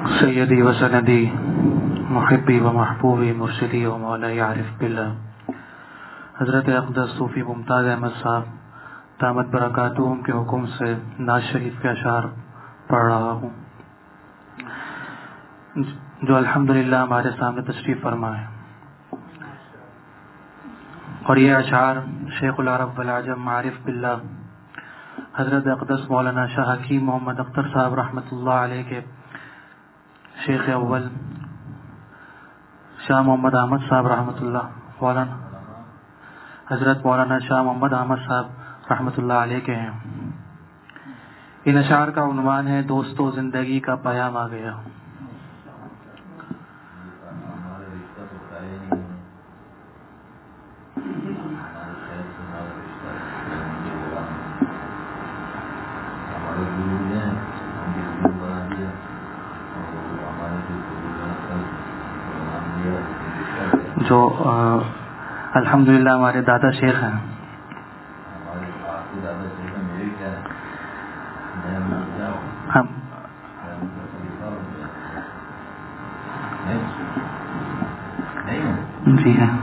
سیدی و سندی محبی و محبوبی مرشدی و مولائی عارف باللہ حضرت اقدس صوفی ممتاز احمد صاحب دامت برکاتہم کے حکم سے ناز شریف کے اشعار پڑھ رہا ہوں جو الحمدللہ ہمارے سامنے تشریف فرما ہے، اور یہ اشعار شیخ العرب والعجم عارف باللہ حضرت اقدس مولانا شاہ حکیم محمد اختر صاحب رحمۃ اللہ علیہ کے شیخ اول شاہ محمد احمد صاحب رحمۃ اللہ مولانا حضرت مولانا شاہ محمد احمد صاحب رحمۃ اللہ علیہ کے ہیں۔ ان اشعار کا عنوان ہے دوستو زندگی کا پیام آ گیا۔ جو الحمدللہ ہمارے دادا شیخ ہیں، جی ہیں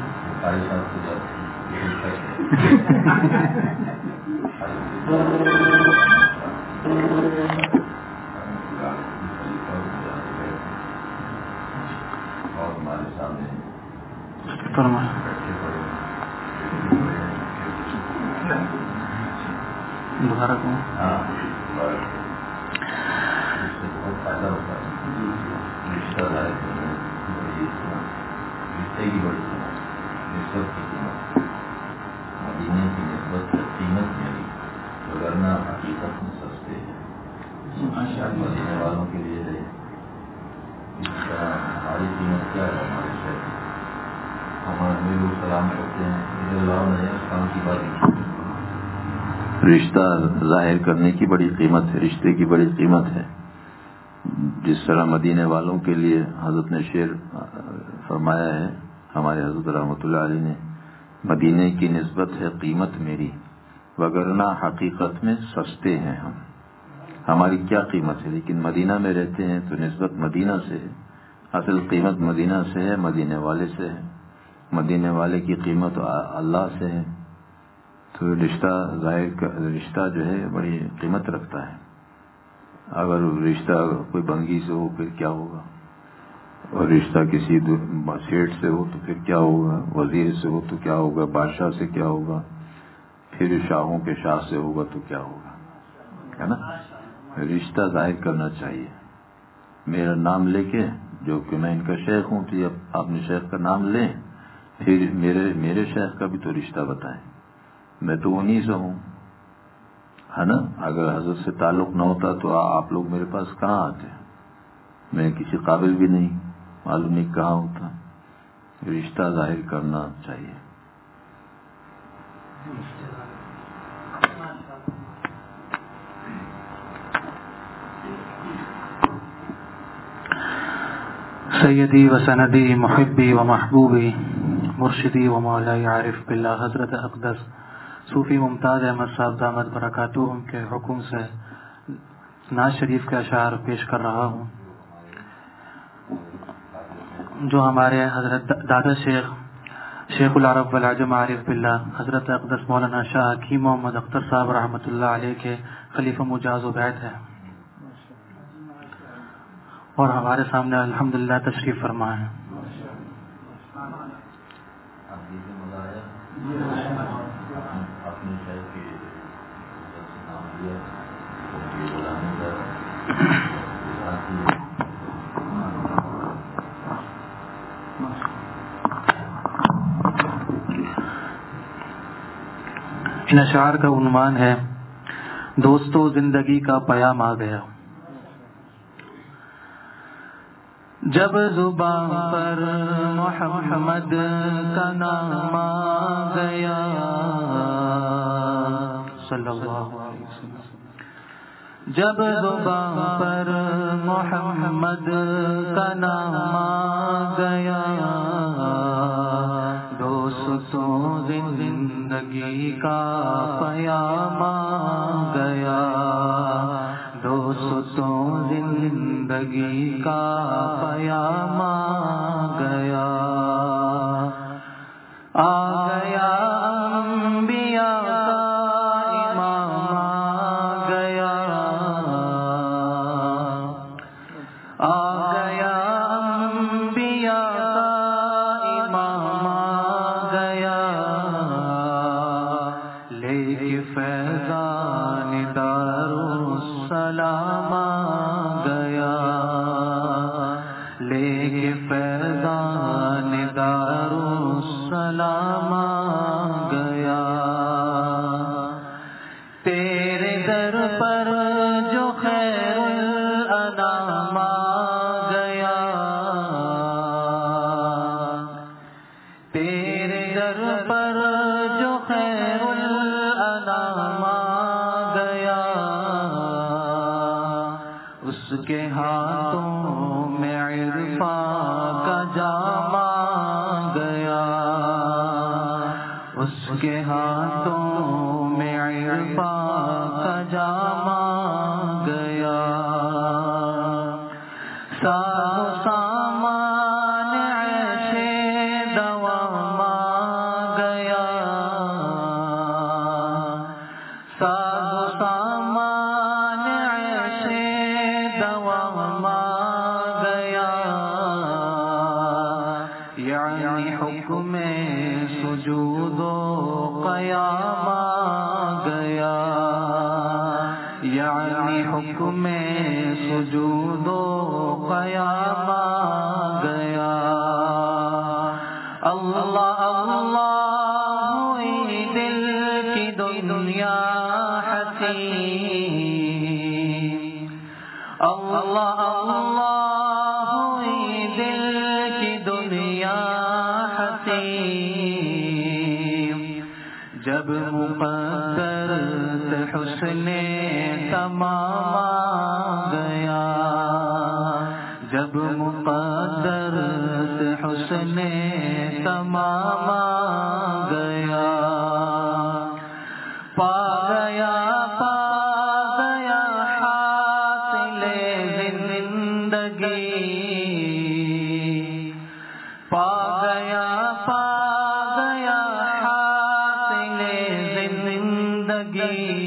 رشتہ ظاہر کرنے کی بڑی قیمت ہے، رشتے کی بڑی قیمت ہے۔ جس طرح مدینے والوں کے لیے حضرت نے شعر فرمایا ہے، ہمارے حضرت رحمۃ اللہ علیہ نے، مدینے کی نسبت ہے قیمت میری وگرنہ حقیقت میں سستے ہیں ہم۔ ہماری کیا قیمت ہے، لیکن مدینہ میں رہتے ہیں تو نسبت مدینہ سے ہے، اصل قیمت مدینہ سے ہے، مدینے والے سے ہے، مدینے والے کی قیمت اللہ سے ہے۔ تو رشتہ جو ہے بڑی قیمت رکھتا ہے۔ اگر رشتہ کوئی بنگی سے ہو پھر کیا ہوگا، اور رشتہ کسی سیٹ سے ہو تو پھر کیا ہوگا، وزیر سے ہو تو کیا ہوگا، بادشاہ سے کیا ہوگا، پھر شاہوں کے شاہ سے ہوگا تو کیا ہوگا، ہے نا۔ رشتہ ظاہر کرنا چاہیے۔ میرا نام لے کے، جو کہ میں ان کا شیخ ہوں، تو آپ اپنے شیخ کا نام لیں، پھر میرے شیخ کا بھی تو رشتہ بتائیں۔ میں تو انہی سے ہوں، ہے نا۔ اگر حضرت سے تعلق نہ ہوتا تو آپ لوگ میرے پاس کہاں آتے، میں کسی قابل بھی نہیں، معلوم نہیں کہاں ہوتا۔ رشتہ ظاہر کرنا چاہیے۔ سیدی و سندی محبی و محبوبی مرشدی و مولائی عارف باللہ حضرت اقدس صوفی ممتاز احمد صاحب دامت برکاتہم کے حکم سے ناز شریف کے اشعار پیش کر رہا ہوں، جو ہمارے حضرت دادا شیخ العرب والعجم عارف باللہ حضرت اقدس مولانا شاہ حکیم محمد اختر صاحب رحمۃ اللہ علیہ کے خلیفہ مجاز و بیعت ہے، اور ہمارے سامنے الحمدللہ تشریف فرما ہے۔ ان اشعار کا عنوان ہے دوستو زندگی کا پیام آ گیا۔ جب زبان پر محمد کا نام آ گیا صلی اللہ علیہ وسلم، جب زبان پر محمد کا نام آ گیا، دوستوں زندگی کا پیام آ گیا، دوستوں زندگی زندگی کا پیام آ گیا، آ گیا انبیاء کا امام آ گیا، آ گیا انبیاء کا امام آ گیا، لے کے فیضان دارالسلام آ گیا، لے کے فیضان دارالسلام آ گیا، تیرے در پر جو خیر الانام آ گیا، تیرے در پر جو خیر الانام آ گیا، اس کے ہاتھوں میں عرفان کا جام آ گیا، اس کے ہاتھوں میں عرفان کا جام آ گیا، ساز و سامان عیش دوام آ گیا، ساز و سامان عیش دوام آ گیا، یعنی حکم سجود و قیام آ گیا، یعنی حکم سجود و قیام آ گیا، اللہ اللہ ہوئی دل کی دنیا حسین، اللہ اللہ ہوئی دل کی دنیا حسین، جب مقدر سے حسن تمام آ گیا، جب مقدر سے حسن تمام آ گیا، پا گیا حاصل زندگی، پا گیا حاصل زندگی،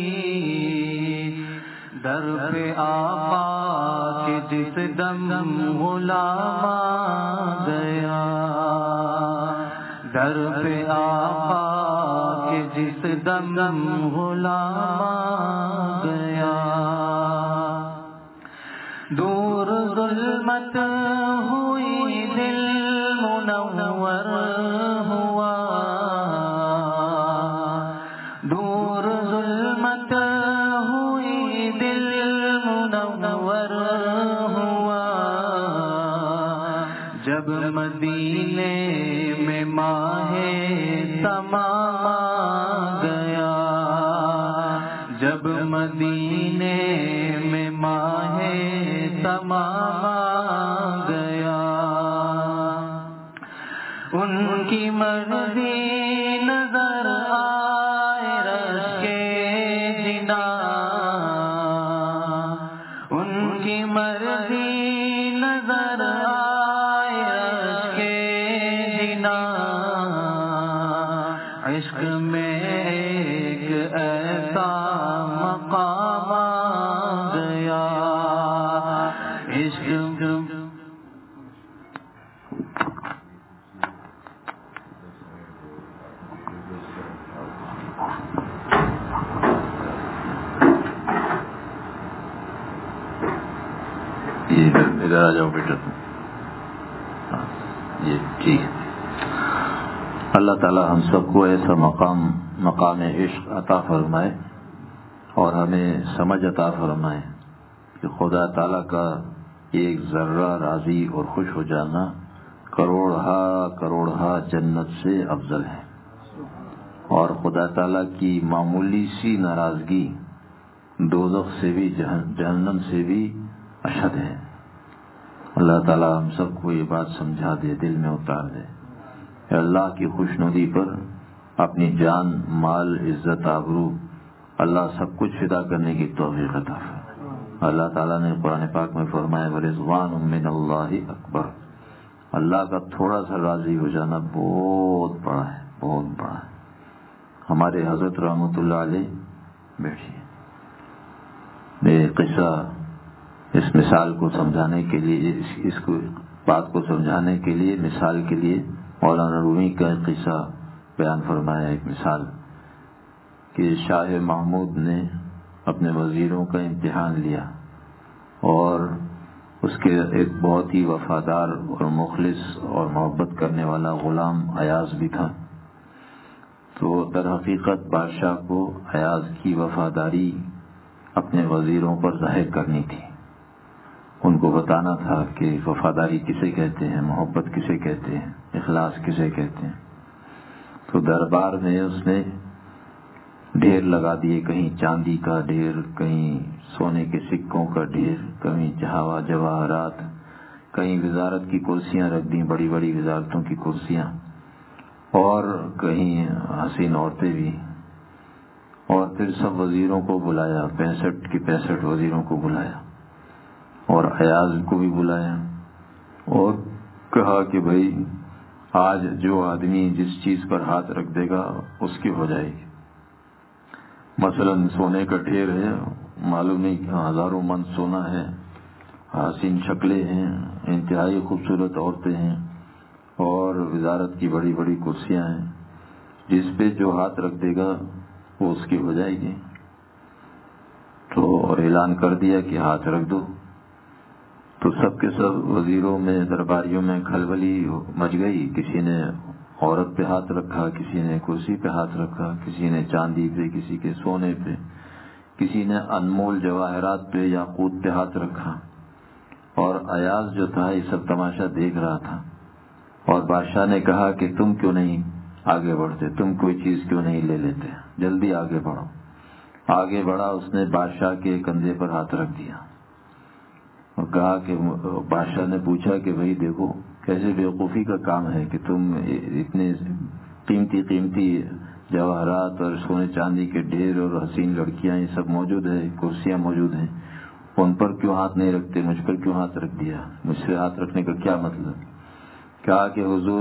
در پہ آقا کے جس دم غلام آ گیا، در پہ آقا کے جس دم غلام آ گیا، دور ظلمت ہوئی دل منور ہوا، دور ظلمت ہوئی دل منور ہوا، جب مدینے میں ماہ تمام آ گیا، جب مدینے میں ماہ تمام آ گیا، ان کی مرضی نظر آئے رش کے جنا، ان کی مرضی نظر آئے رش کے جنا، عشق میں ایک ایسا مقام آ گیا، عشق ادھر آ جاؤ بیٹا تم، یہ ٹھیک ہے۔ اللہ تعالی ہم سب کو ایسا مقام عشق عطا فرمائے اور ہمیں سمجھ عطا فرمائے کہ خدا تعالی کا ایک ذرہ راضی اور خوش ہو جانا کروڑہا جنت سے افضل ہے، اور خدا تعالی کی معمولی سی ناراضگی دوزخ سے بھی جہنم سے بھی اشد ہے۔ اللہ تعالی ہم سب کو یہ بات سمجھا دے، دل میں اتار دے کہ اللہ کی خوشنودی پر اپنی جان، مال، عزت، آبرو اللہ سب کچھ فدا کرنے کی توفیق عطا فرمائے۔ اللہ تعالیٰ نے قرآن پاک میں فرمایا ورضوان من اللہ اکبر، اللہ کا تھوڑا سا راضی ہو جانا بہت بڑا ہے، بہت بڑا ہے۔ ہمارے حضرت رحمۃ اللہ علیہ بیٹھیے، یہ قصہ اس مثال کو سمجھانے کے لیے، اس کو بات کو سمجھانے کے لیے، مثال کے لیے مولانا رومی کا ایک قصہ بیان فرمایا، ایک مثال کہ شاہ محمود نے اپنے وزیروں کا امتحان لیا اور اس کے ایک بہت ہی وفادار اور مخلص اور محبت کرنے والا غلام ایاز بھی تھا۔ تو در حقیقت بادشاہ کو ایاز کی وفاداری اپنے وزیروں پر ظاہر کرنی تھی، ان کو بتانا تھا کہ وفاداری کسے کہتے ہیں، محبت کسے کہتے ہیں، اخلاص کسے کہتے ہیں۔ تو دربار میں اس نے ڈھیر لگا دیے، کہیں چاندی کا ڈھیر، کہیں سونے کے سکوں کا ڈھیر، کہیں جواہرات، کہیں وزارت کی کرسیاں رکھ دیں، بڑی بڑی وزارتوں کی کرسیاں، اور کہیں حسین عورتیں بھی، اور پھر سب وزیروں کو بلایا، 65 کی 65 وزیروں کو بلایا اور ایاز کو بھی بلایا اور کہا کہ بھائی آج جو آدمی جس چیز پر ہاتھ رکھ دے گا اس کی ہو جائے گی۔ مثلا سونے کا ڈھیر ہے، معلوم نہیں کہ ہزاروں من سونا ہے، حسین شکلیں ہیں، انتہائی خوبصورت عورتیں ہیں، اور وزارت کی بڑی بڑی کرسیاں ہیں، جس پہ جو ہاتھ رکھ دے گا وہ اس کی ہو جائے گی۔ تو اور اعلان کر دیا کہ ہاتھ رکھ دو۔ تو سب کے سب وزیروں میں، درباریوں میں کھلبلی مچ گئی، کسی نے عورت پہ ہاتھ رکھا، کسی نے کرسی پہ ہاتھ رکھا، کسی نے چاندی پہ، کسی کے سونے پہ، کسی نے انمول جواہرات پہ، یاقوت پہ ہاتھ رکھا، اور ایاز جو تھا یہ سب تماشا دیکھ رہا تھا۔ اور بادشاہ نے کہا کہ تم کیوں نہیں آگے بڑھتے، تم کوئی چیز کیوں نہیں لے لیتے، جلدی آگے بڑھو۔ آگے بڑھا، اس نے بادشاہ کے کندھے پر ہاتھ رکھ دیا اور کہا کہ بادشاہ نے پوچھا کہ بھائی دیکھو کیسے بیوقوفی کا کام ہے کہ تم اتنے قیمتی قیمتی جواہرات اور سونے چاندی کے ڈھیر اور حسین لڑکیاں یہ سب موجود ہیں، کرسیاں موجود ہیں، ان پر کیوں ہاتھ نہیں رکھتے، مجھ پر کیوں ہاتھ رکھ دیا، مجھ سے ہاتھ رکھنے کا کیا مطلب؟ کہا کہ حضور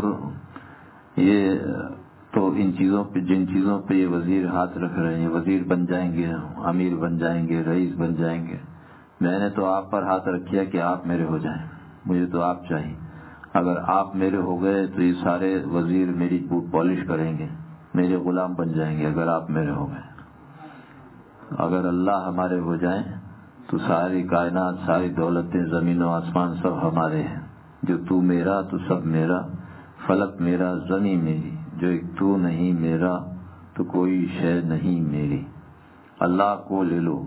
یہ تو ان چیزوں پہ، جن چیزوں پہ یہ وزیر ہاتھ رکھ رہے ہیں، وزیر بن جائیں گے، امیر بن جائیں گے، رئیس بن جائیں گے، میں نے تو آپ پر ہاتھ رکھیا کہ آپ میرے ہو جائیں، مجھے تو آپ چاہیے۔ اگر آپ میرے ہو گئے تو یہ سارے وزیر میری بوٹ پالش کریں گے، میرے غلام بن جائیں گے اگر آپ میرے ہو گئے۔ اگر اللہ ہمارے ہو جائیں تو ساری کائنات، ساری دولتیں، زمین و آسمان سب ہمارے ہیں، جو تو میرا تو سب میرا، فلک میرا زمین میری، جو ایک تو نہیں میرا تو کوئی شے نہیں میری۔ اللہ کو لے لو،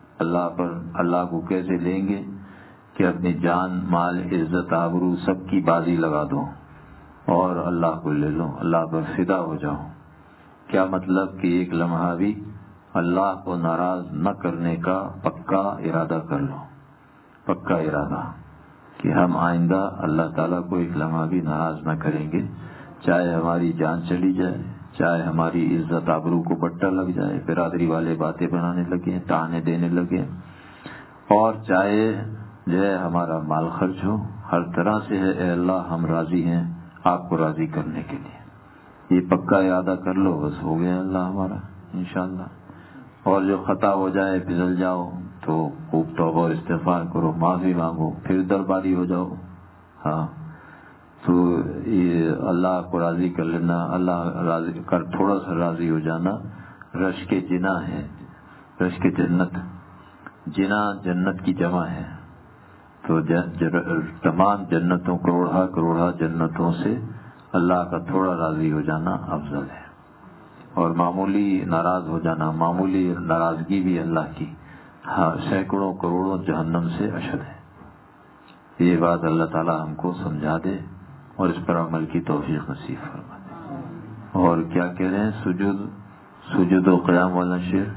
اللہ کو کیسے لیں گے کہ اپنی جان، مال، عزت، آبرو سب کی بازی لگا دو اور اللہ کو لے لو، اللہ پر فدا ہو جاؤ۔ کیا مطلب کہ ایک لمحہ بھی اللہ کو ناراض نہ کرنے کا پکا ارادہ کر لو، پکا ارادہ کہ ہم آئندہ اللہ تعالیٰ کو ایک لمحہ بھی ناراض نہ کریں گے، چاہے ہماری جان چلی جائے، چاہے ہماری عزت آبرو کو بٹا لگ جائے، برادری والے باتیں بنانے لگے، طعنے دینے لگے، اور چاہے جو ہے ہمارا مال خرچ ہو، ہر طرح سے ہے اے اللہ ہم راضی ہیں آپ کو راضی کرنے کے لیے۔ یہ پکا ارادہ کر لو، بس ہو گیا اللہ ہمارا انشاءاللہ۔ اور جو خطا ہو جائے، پھسل جاؤ تو خوب توبہ اور استغفار کرو، معافی مانگو، پھر درباری ہو جاؤ۔ ہاں تو یہ اللہ کو راضی کر لینا، اللہ راضی کر، تھوڑا سا راضی ہو جانا رشک جنا ہے، رشک جنت، جنا جنت کی جمع ہے۔ تو تمام جنتوں، کروڑا جنتوں سے اللہ کا تھوڑا راضی ہو جانا افضل ہے، اور معمولی ناراض ہو جانا، معمولی ناراضگی بھی اللہ کی سینکڑوں کروڑوں جہنم سے اشد ہے۔ یہ بات اللہ تعالی ہم کو سمجھا دے اور اس پر عمل کی توفیق نصیب فرما دے۔ اور کیا کہہ رہے ہیں، سجود و قیام والا شعر،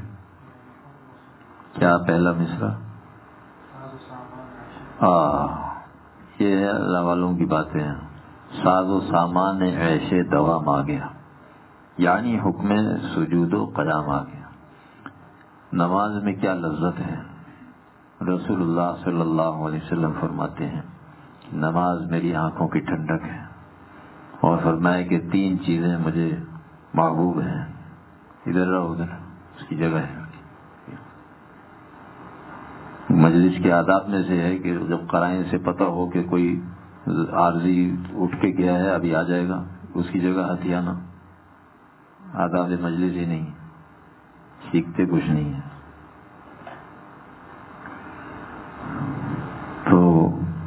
کیا پہلا مصرع؟ یہ ہے اللہ والوں کی باتیں ہیں۔ ساز و سامان عیش دوام آ گیا، یعنی حکم سجود و قیام آ گیا۔ نماز میں کیا لذت ہے، رسول اللہ صلی اللہ علیہ وسلم فرماتے ہیں نماز میری آنکھوں کی ٹھنڈک ہے، اور فرمایا کہ 3 چیزیں مجھے محبوب ہیں. ادھر رہو، ادھر اس کی جگہ ہے. مجلس کے آداب میں سے ہے کہ جب قرائن سے پتہ ہو کہ کوئی عارضی اٹھ کے گیا ہے ابھی آ جائے گا، اس کی جگہ ہتھیانا. آداب مجلس ہی نہیں، سیکھتے کچھ نہیں ہے. تو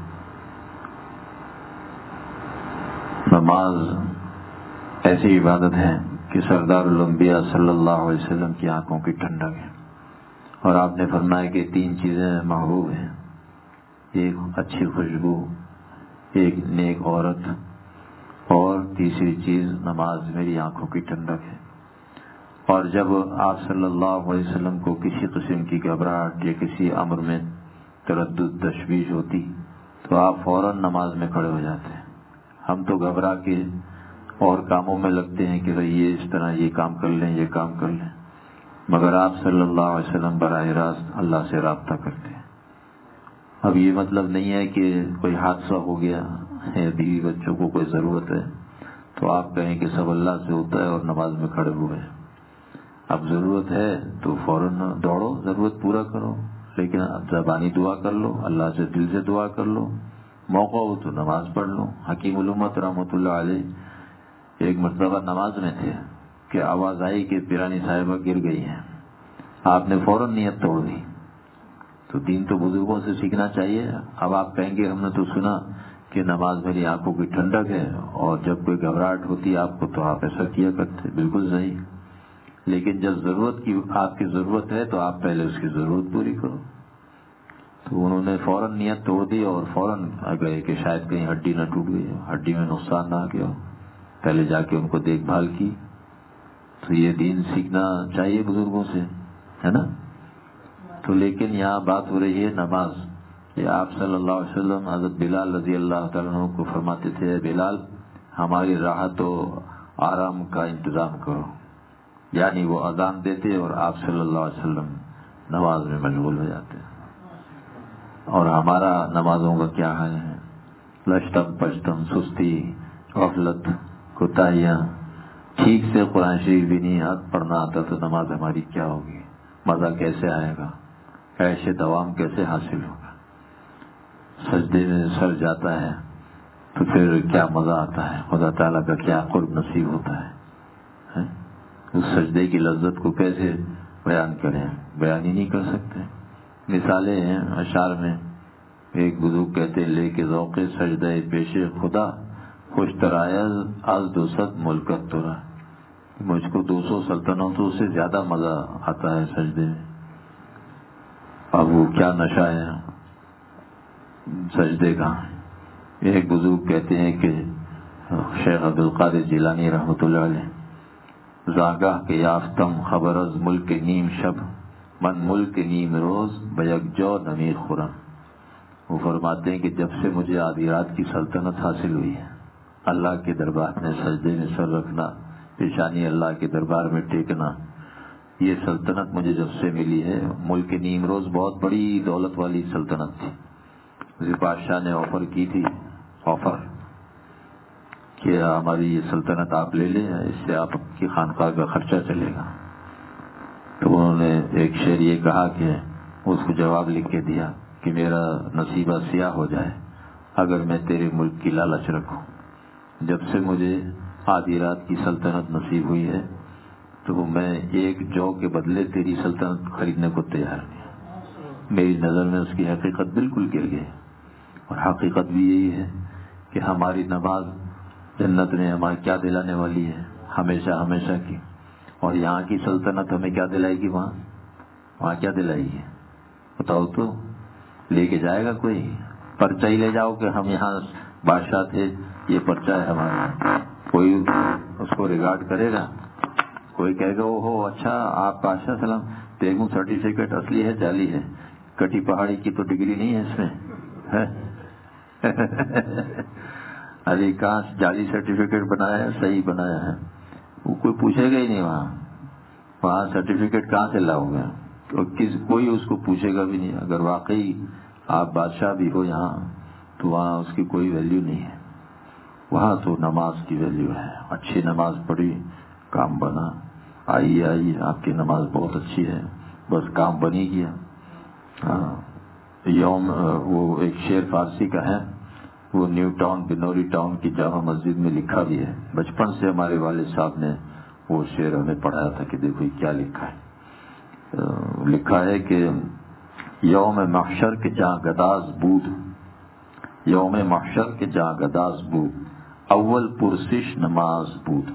نماز ایسی عبادت ہے کہ سردار الانبیاء صلی اللہ علیہ وسلم کی آنکھوں کی ٹھنڈک ہے. اور آپ نے فرمایا کہ 3 چیزیں محبوب ہیں، ایک اچھی خوشبو، ایک نیک عورت، اور تیسری چیز نماز میری آنکھوں کی ٹھنڈک ہے. اور جب آپ صلی اللہ علیہ وسلم کو کسی قسم کی گھبراہٹ یا کسی امر میں تردد تشویش ہوتی تو آپ فوراً نماز میں کھڑے ہو جاتے ہیں. ہم تو گھبرا کے اور کاموں میں لگتے ہیں کہ یہ اس طرح یہ کام کر لیں، یہ کام کر لیں، مگر آپ صلی اللہ علیہ وسلم براہ راست اللہ سے رابطہ کرتے ہیں. اب یہ مطلب نہیں ہے کہ کوئی حادثہ ہو گیا ہے، بیوی بچوں کو کوئی ضرورت ہے تو آپ کہیں کہ سب اللہ سے ہوتا ہے اور نماز میں کھڑے ہوئے ہیں. اب ضرورت ہے تو فوراً دوڑو، ضرورت پورا کرو، لیکن اب زبانی دعا کر لو، اللہ سے دل سے دعا کر لو، موقع ہو تو نماز پڑھ لو. حکیم الامت رحمۃ اللہ علیہ ایک مرتبہ نماز میں تھے کہ آواز آئی کہ پیرانی صاحبہ گر گئی ہیں. آپ نے فوراً نیت توڑ دی. تو دین تو بزرگوں سے سیکھنا چاہیے. اب آپ کہیں گے ہم نے تو سنا کہ نماز میری آنکھوں کی ٹھنڈک ہے، اور جب کوئی گھبراہٹ ہوتی آپ کو تو آپ ایسا کیا کرتے. بالکل صحیح، لیکن جب ضرورت کی آپ کی ضرورت ہے تو آپ پہلے اس کی ضرورت پوری کرو. تو انہوں نے فوراً نیت توڑ دی اور فوراً گئے کہ شاید کہیں ہڈی نہ ٹوٹ گئی، ہڈی میں نقصان نہ آ گیا. پہلے جا کے ان کو دیکھ بھال کی. تو یہ دین سیکھنا چاہیے بزرگوں سے، ہے نا. تو لیکن یہاں بات ہو رہی ہے نماز. یہ آپ صلی اللہ علیہ وسلم حضرت بلال رضی اللہ تعالیٰ عنہ کو فرماتے تھے بلال ہماری راحت و آرام کا انتظام کرو. یعنی وہ اذان دیتے اور آپ صلی اللہ علیہ وسلم نماز میں مشغول ہو جاتے. اور ہمارا نمازوں کا کیا حال ہے؟ لشتم پشتم، سستی، غفلت، کوتاہیاں. ٹھیک سے قرآن شریف بھی نہیں پڑھنا آتا تو نماز ہماری کیا ہوگی؟ مزہ کیسے آئے گا؟ ایسے دوام کیسے حاصل ہوگا؟ سجدے میں سر جاتا ہے تو پھر کیا مزہ آتا ہے؟ خدا تعالیٰ کا کیا قرب نصیب ہوتا ہے؟ اس سجدے کی لذت کو کیسے بیان کریں؟ بیان ہی نہیں کر سکتے. مثالیں ہیں اشعار میں. ایک بزرگ کہتے لے کے ذوق سجدہ پیش خدا خوش ترایز از 200 ملکت ترا. مجھ کو 200 سلطنتوں سے زیادہ مزہ آتا ہے سجدے میں. اب وہ کیا نشہ ہے سجدے کا. ایک بزرگ کہتے ہیں کہ شیخ عبدالقادر جیلانی رحمۃ اللہ علیہ زاگاہ کے یافتم خبر از ملک نیم شب من ملک نیم روز بیک جو نمی خورم. وہ فرماتے ہیں کہ جب سے مجھے آدھی رات کی سلطنت حاصل ہوئی ہے، اللہ کے دربار میں سجدے میں سر رکھنا، پیشانی اللہ کے دربار میں ٹیکنا، یہ سلطنت مجھے جب سے ملی ہے. ملک نیم روز بہت بڑی دولت والی سلطنت تھی. مجھے بادشاہ نے آفر کی تھی کہ ہماری یہ سلطنت آپ لے لیں، اس سے آپ کی خانقاہ کا خرچہ چلے گا. تو انہوں نے ایک شعر یہ کہا کہ اس کو جواب لکھ کے دیا کہ میرا نصیبہ سیاہ ہو جائے اگر میں تیرے ملک کی لالچ رکھوں. جب سے مجھے آدھی رات کی سلطنت نصیب ہوئی ہے تو میں ایک جو کے بدلے تیری سلطنت خریدنے کو تیار نہیں. میری نظر میں اس کی حقیقت بالکل گر گئی. اور حقیقت بھی یہی ہے کہ ہماری نماز جنت میں ہمیں کیا دلانے والی ہے؟ ہمیشہ ہمیشہ کی. اور یہاں کی سلطنت ہمیں کیا دلائے گی؟ وہاں کیا دلائے گی بتاؤ تو؟ لے کے جائے گا کوئی؟ پرچہ ہی لے جاؤ کہ ہم یہاں بادشاہ تھے، یہ پرچہ ہے ہمارا. کوئی اس کو ریگارڈ کرے گا؟ کوئی کہے گا او ہو اچھا آپ بادشاہ سلام دیکھوں سرٹیفکیٹ اصلی ہے جعلی ہے؟ کٹی پہاڑی کی تو ڈگری نہیں ہے اس میں. ارے کہاں جعلی سرٹیفکیٹ بنایا ہے صحیح بنایا ہے؟ وہ کوئی پوچھے گا ہی نہیں. وہاں سرٹیفکیٹ کہاں سے لاؤ گے؟ کوئی اس کو پوچھے گا بھی نہیں. اگر واقعی آپ بادشاہ بھی ہو یہاں تو وہاں اس کی کوئی ویلیو نہیں ہے. وہاں تو نماز کی ویلیو ہے. اچھی نماز پڑھی کام بنا. آئیے آپ کی نماز بہت اچھی ہے, بس کام بنی گیا. وہ ایک شعر فارسی کا ہے, وہ نیو ٹاؤن بنوری ٹاؤن کی جامع مسجد میں لکھا بھی ہے. بچپن سے ہمارے والد صاحب نے وہ شعر ہمیں پڑھایا تھا کہ دیکھو کیا لکھا ہے. لکھا ہے کہ یوم محشر کے جہاں گداز بود, یوم محشر کے جہاں گداز بود, اول پرسش نماز بود.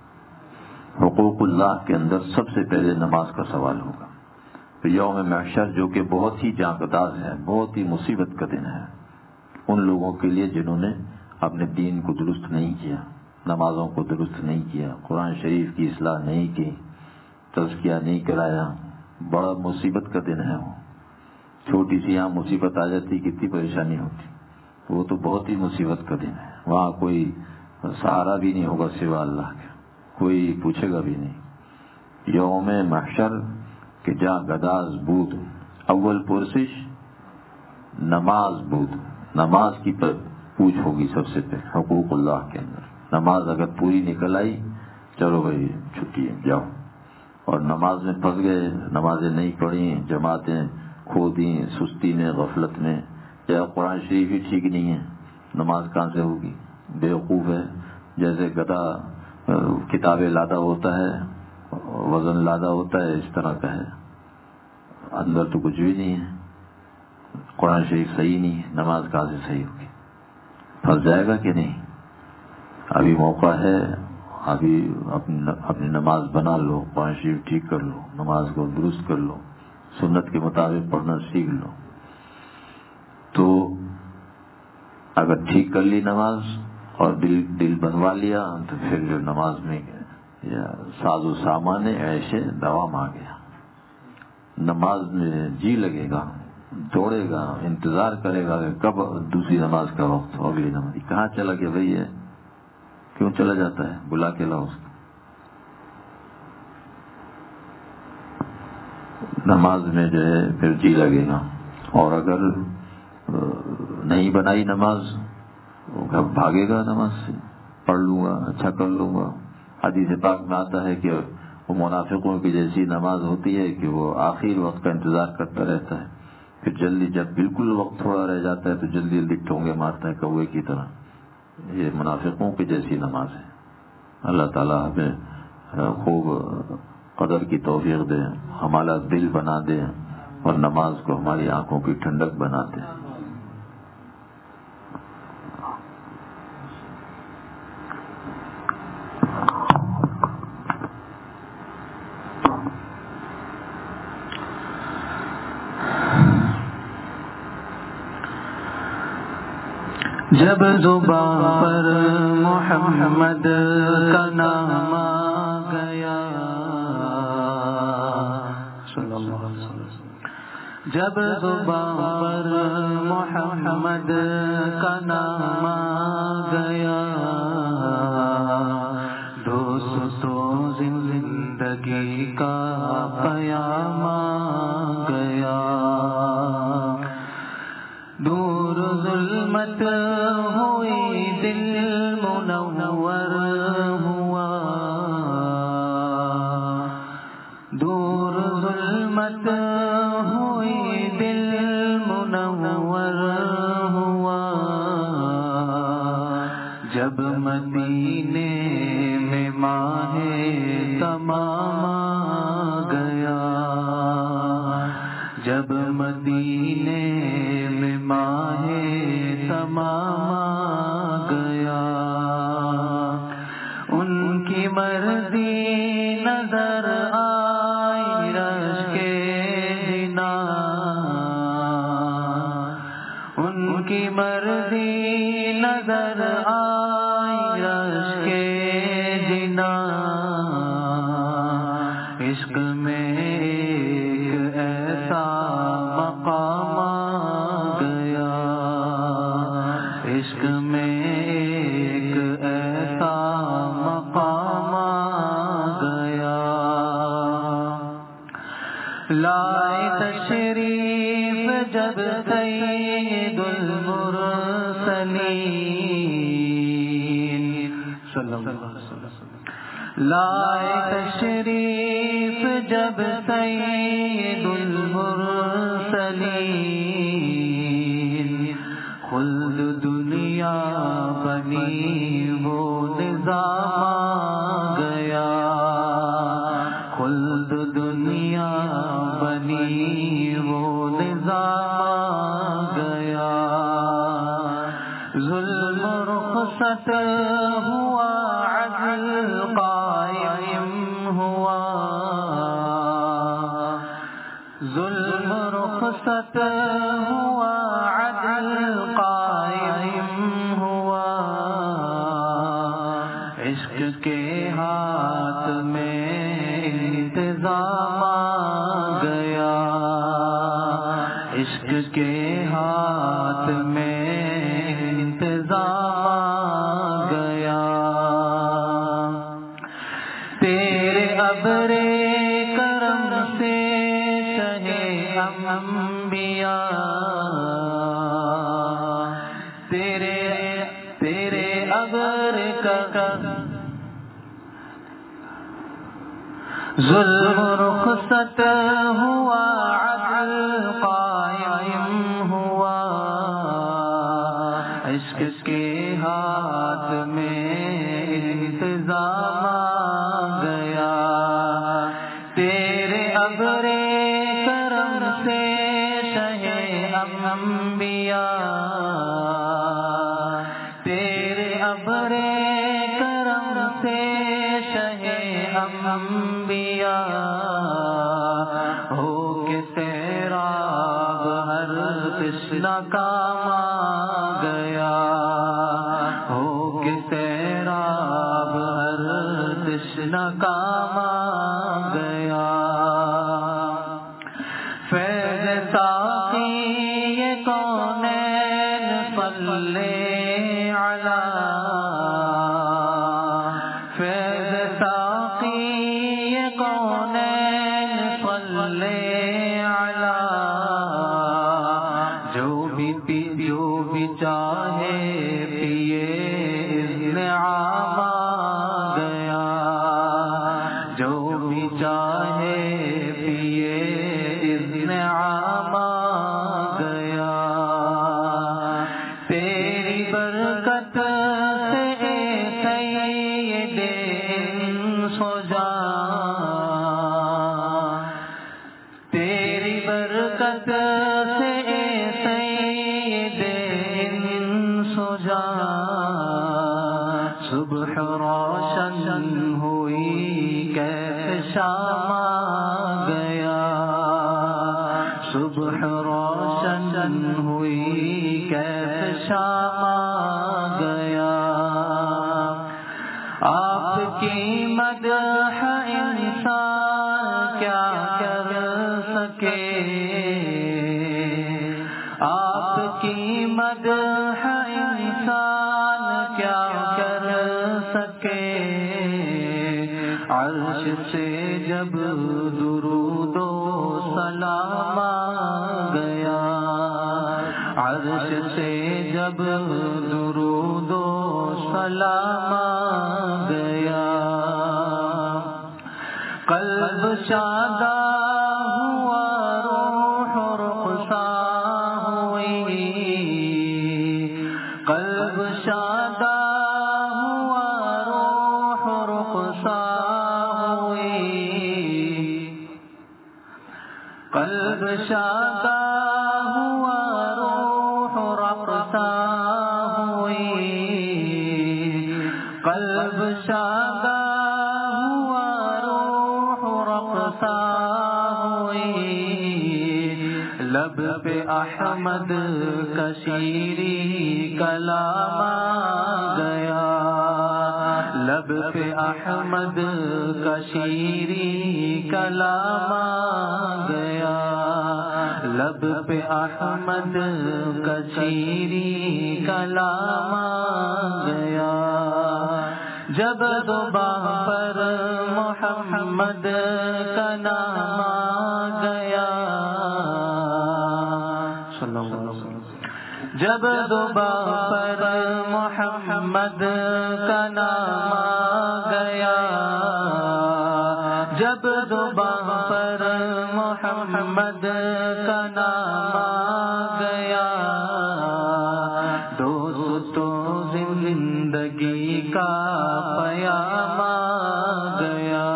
حقوق اللہ کے اندر سب سے پہلے نماز کا سوال ہوگا. تو یوم محشر جو کہ بہت ہی جہاں گداز ہے, بہت ہی مصیبت کا دن ہے ان لوگوں کے لیے جنہوں نے اپنے دین کو درست نہیں کیا, نمازوں کو درست نہیں کیا, قرآن شریف کی اصلاح نہیں کی, تزکیہ نہیں کرایا. بڑا مصیبت کا دن ہے وہ. چھوٹی سی یہاں مصیبت آ جاتی کتنی پریشانی ہوتی. وہ تو بہت ہی مصیبت کا دن ہے. وہاں کوئی سہارا بھی نہیں ہوگا سوا اللہ کے, کوئی پوچھے گا بھی نہیں. یوم محشر کہ جہاں گداز بود, اول پرسش نماز بود. نماز کی پوچھ ہوگی سب سے پہلے حقوق اللہ کے اندر. نماز اگر پوری نکل آئی چلو بھائی چھٹی ہے جاؤ, اور نماز میں پھنس گئے, نمازیں نہیں پڑھی, جماعتیں کھو دیں سستی میں غفلت میں, یا قرآن شریف ہی ٹھیک نہیں ہے, نماز کہاں سے ہوگی. بیوقوف ہے, جیسے گدھا کتابیں لادا ہوتا ہے, وزن لادا ہوتا ہے, اس طرح کا ہے. اندر تو کچھ بھی نہیں ہے, قرآن شریف صحیح نہیں ہے, نماز کہاں سے صحیح ہوگی. پھنس جائے گا کہ نہیں. ابھی موقع ہے, ابھی اپنی نماز بنا لو, قرآن شریف ٹھیک کر لو, نماز کو درست کر لو, سنت کے مطابق پڑھنا سیکھ لو. تو اگر ٹھیک کر لی نماز اور دل بنوا لیا تو پھر جو نماز میں یا ساز و سامان ایسے دوام آ گیا. نماز میں جی لگے گا, دوڑے گا, انتظار کرے گا کہ کب دوسری نماز کا وقت ہو. اگلی نماز کہاں چلا گیا بھائی, ہے کیوں چلا جاتا ہے, بلا کے لاؤ اس کو. نماز میں جو ہے پھر جی لگے گا. اور اگر نہیں بنائی نماز, بھاگے گا نماز سے, پڑھ لوں گا, اچھا کر لوں گا. حدیث پاک میں آتا ہے کہ وہ منافقوں کی جیسی نماز ہوتی ہے کہ وہ آخر وقت کا انتظار کرتا رہتا ہے, پھر جلدی جب بالکل وقت تھوڑا رہ جاتا ہے تو جلدی جلدی ٹھونگے مارتا ہے کوے کی طرح. یہ منافقوں کی جیسی نماز ہے. اللہ تعالیٰ ہمیں خوب قدر کی توفیق دے, ہمارا دل بنا دے اور نماز کو ہماری آنکھوں کی ٹھنڈک بنا دے. جب زبان پر محمد کا نام آ گیا, جب زبان پر محمد کا نام آ گیا, دوستوں زندگی کا پیام آ گیا. دور ظلمت ہوئی دل منور ہوا, دور ظلمت ہوئی دل منور ہوا. جب مدینے میں ماہ تمام آ گیا, جب مدینے میں ماہ تمام آ گیا. ان کی مرضی نظر آئی رش کے جنا, ان کی مرضی نظر آئی رش کے جنا. عشق میں ایک ایسا مقام آ گیا, عشق میں ایک ایسا مقام آ گیا. لا جب سید المرسلین صلی اللہ علیہ وسلم لائے تشریف جب سید المرسلین خلد دنیا بنی وہ نظام گیا خلد دنیا بنی وہ نظام گیا ظلم رخصت ہوا عدل قائم ہوا ظلم رخصت ہوا عدل قائم ہوا عشق کے ہاتھ میں انتظام آ گیا عشق کے ہاتھ میں انتظام آ گیا تیرے ابر کرم سے شہے انبیاء تیرے ابر کا ظلم رخصت ہوا عدل قائم ہوا عشق کے ہاتھ میں انتظام آ گیا تیرے ابر کرم سے شہے انبیاء تیرے ابر کرم سے شہے انبیاء ہو کے سیراب ہر تشنہ کام آ گیا ہو کے سیراب ہر تشنہ کام آ گیا فیض ساقی یہ کونین صلی علی فیض ساقی یہ کونین صلی علی جو بھی چاہے پیے اذن عام آ گیا جو بھی چاہے پیے اذن عام آ گیا تیری برکت سے سید انس و جان تیری برکت سے سید انس و جان صبح روشن ہوئی کیسے شام آ گیا صبح روشن ہوئی کیسے شام آ گیا آپ کی مدح انسان کیا کر سکے آپ کی مدح انسان کیا کر سکے عرش سے جب درود و سلام آ گیا عرش سے جب درود و سلام آ گیا قلب شادہ ہوا روح رخصا ہوئی قلب شادہ ہوا روح رخصا ہوئی قلب شادہ ہوا روح رخصا ہوئی قلب شادہ ہوا روح رخصا ہوئی لب پہ احمد کا شیریں کلام آ گیا لب پہ احمد کا شیریں کلام آ گیا لب پہ احمد کا شیریں کلام آ گیا جب زباں پر محمد کا نام آ گیا جب زباں پر محمد کا نام آ گیا، جب زباں پر محمد کا نام آ گیا، دوستو زندگی کا پیام آ گیا،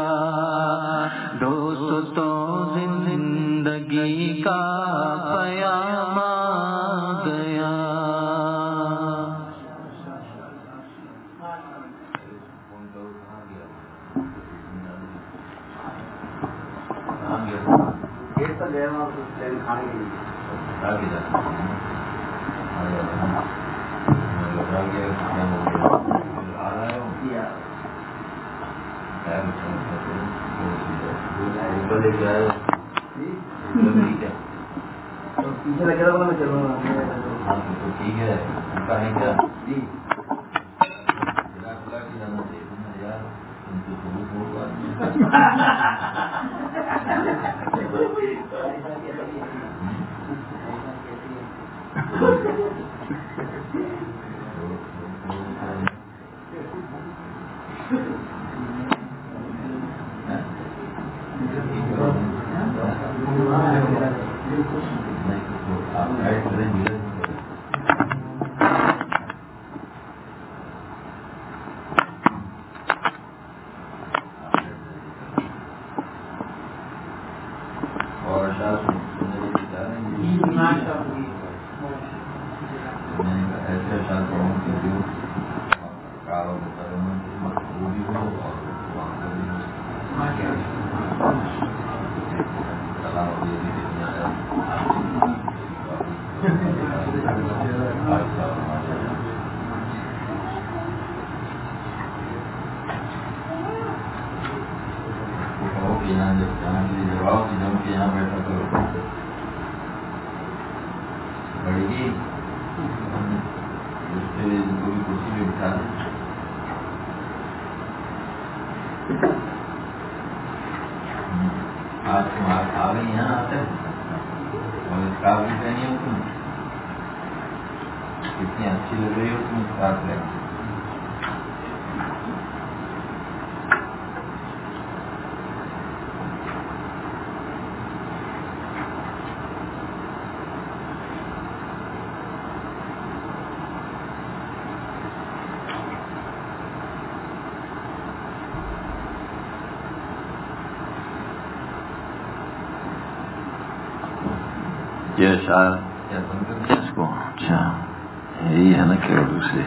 دوستو زندگی کا پیام آ گیا۔ پیچھے لگے رہا میں چلوں گا ٹھیک ہے کیا جی کتنی اچھی لگ رہی ہو تم ساتھ لے یہ اشعار اس کو اچھا یہی ہے نا کہ اردو سے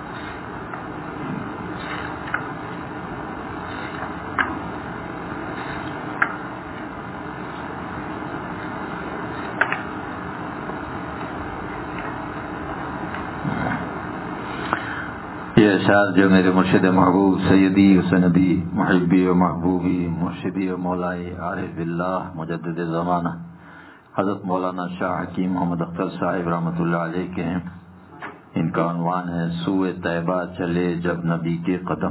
یہ اشعار جو میرے مرشد محبوب سیدی و سندی محبی و محبوبی مرشدی و مولائی عارف باللہ مجدد زمانہ حضرت مولانا شاہ حکیم محمد اختر صاحب رحمۃ اللہ علیہ کے ہیں۔ ان کا عنوان ہے سوئے طیبہ چلے جب نبی کے قدم۔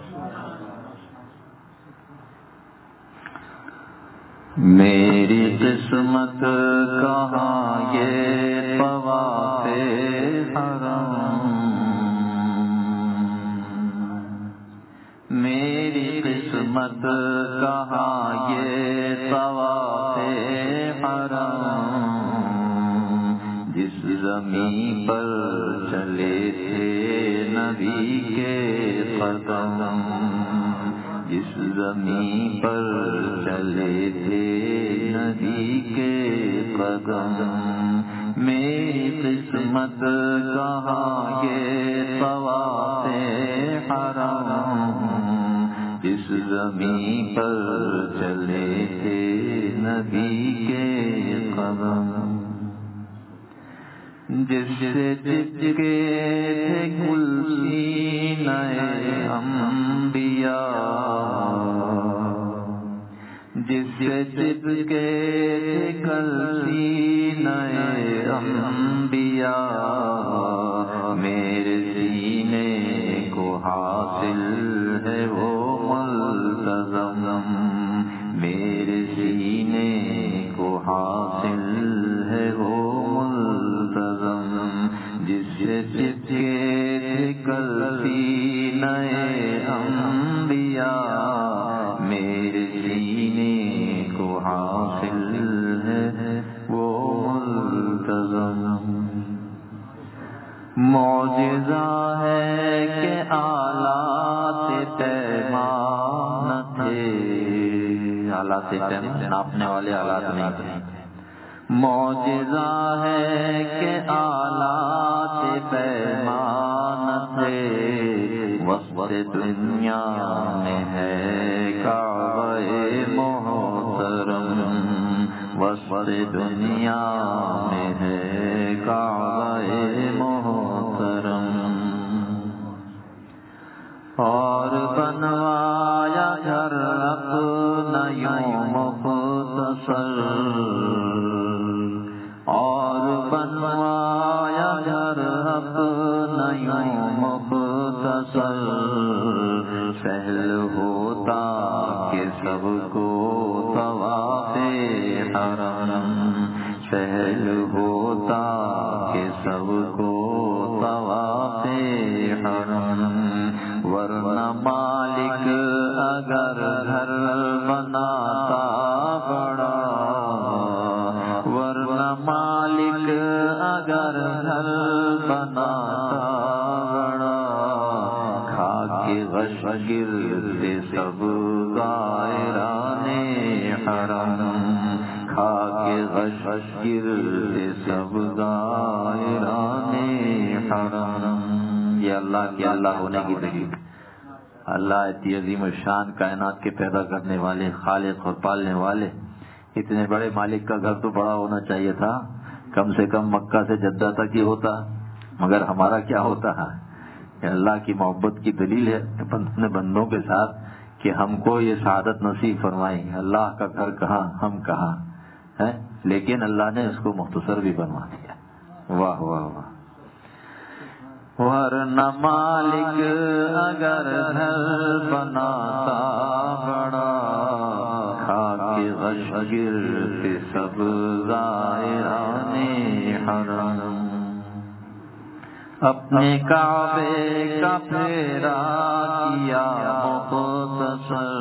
میری قسمت کہاں یہ طواف حرم، میری قسمت کہاں یہ طواف حرم، جس زمین پر چلے تھے نبی کے قدم، جس زمین پر چلے تھے نبی کے قدم، میری قسمت کہاں یہ طواف حرم، جس زمین پر چلے تھے نبی کے قدم، جس سے چپکے تھے گل سینہ انبیاء، جس سے چپکے تھے گل سینہ انبیاء، میرے سینے کو حاصل ہے وہ ملتزم، میرے سینے کو حاصل ہے وہ ملتزم، کل سینہ انبیاء میرے سینے کو حاصل ہے وہ ملتزم، معجزہ ہے کہ آلات پیمانہ تھے، آلات پیمانہ ناپنے والے آلات نہیں تھے، معجزہ ہے کہ آلات پیمانہ تھے، وسط دنیا میں ہے کعبہ محترم، وسط دنیا میں ہے کعبہ محترم، اور بنوایا گھر اپنا یوں مختصر، اور بنوایا گھر اپنا یوں مختصر، سہل ہوتا کہ سب کو طواف حرم، سہل ہوتا کہ سب کو طواف حرم، ورنہ مالک اگر گھر بناتا بڑا، ورنہ مالک اگر گھر بناتا بڑا، کھا کے غش گرتے سب زائران حرم، کھا کے غش گرتے سب زائران حرم۔ یہ اللہ کے اللہ ہونے کی دلیل، اللہ اتنی عظیم الشان کائنات کے پیدا کرنے والے، خالق اور پالنے والے، اتنے بڑے مالک کا گھر تو بڑا ہونا چاہیے تھا، کم سے کم مکہ سے جدہ تک ہی ہوتا، مگر ہمارا کیا ہوتا ہے؟ کہ اللہ کی محبت کی دلیل ہے اپنے بندوں کے ساتھ کہ ہم کو یہ سعادت نصیب فرمائی، اللہ کا گھر کہاں ہم کہاں ہے، لیکن اللہ نے اس کو مختصر بھی بنوا دیا۔ واہ واہ واہ۔ ورنہ مالک اگر گھر بناتا بڑا، کھا کے غش گرتے سب زائران حرم، اپنے کعبے کا پھیرا کیا مختصر،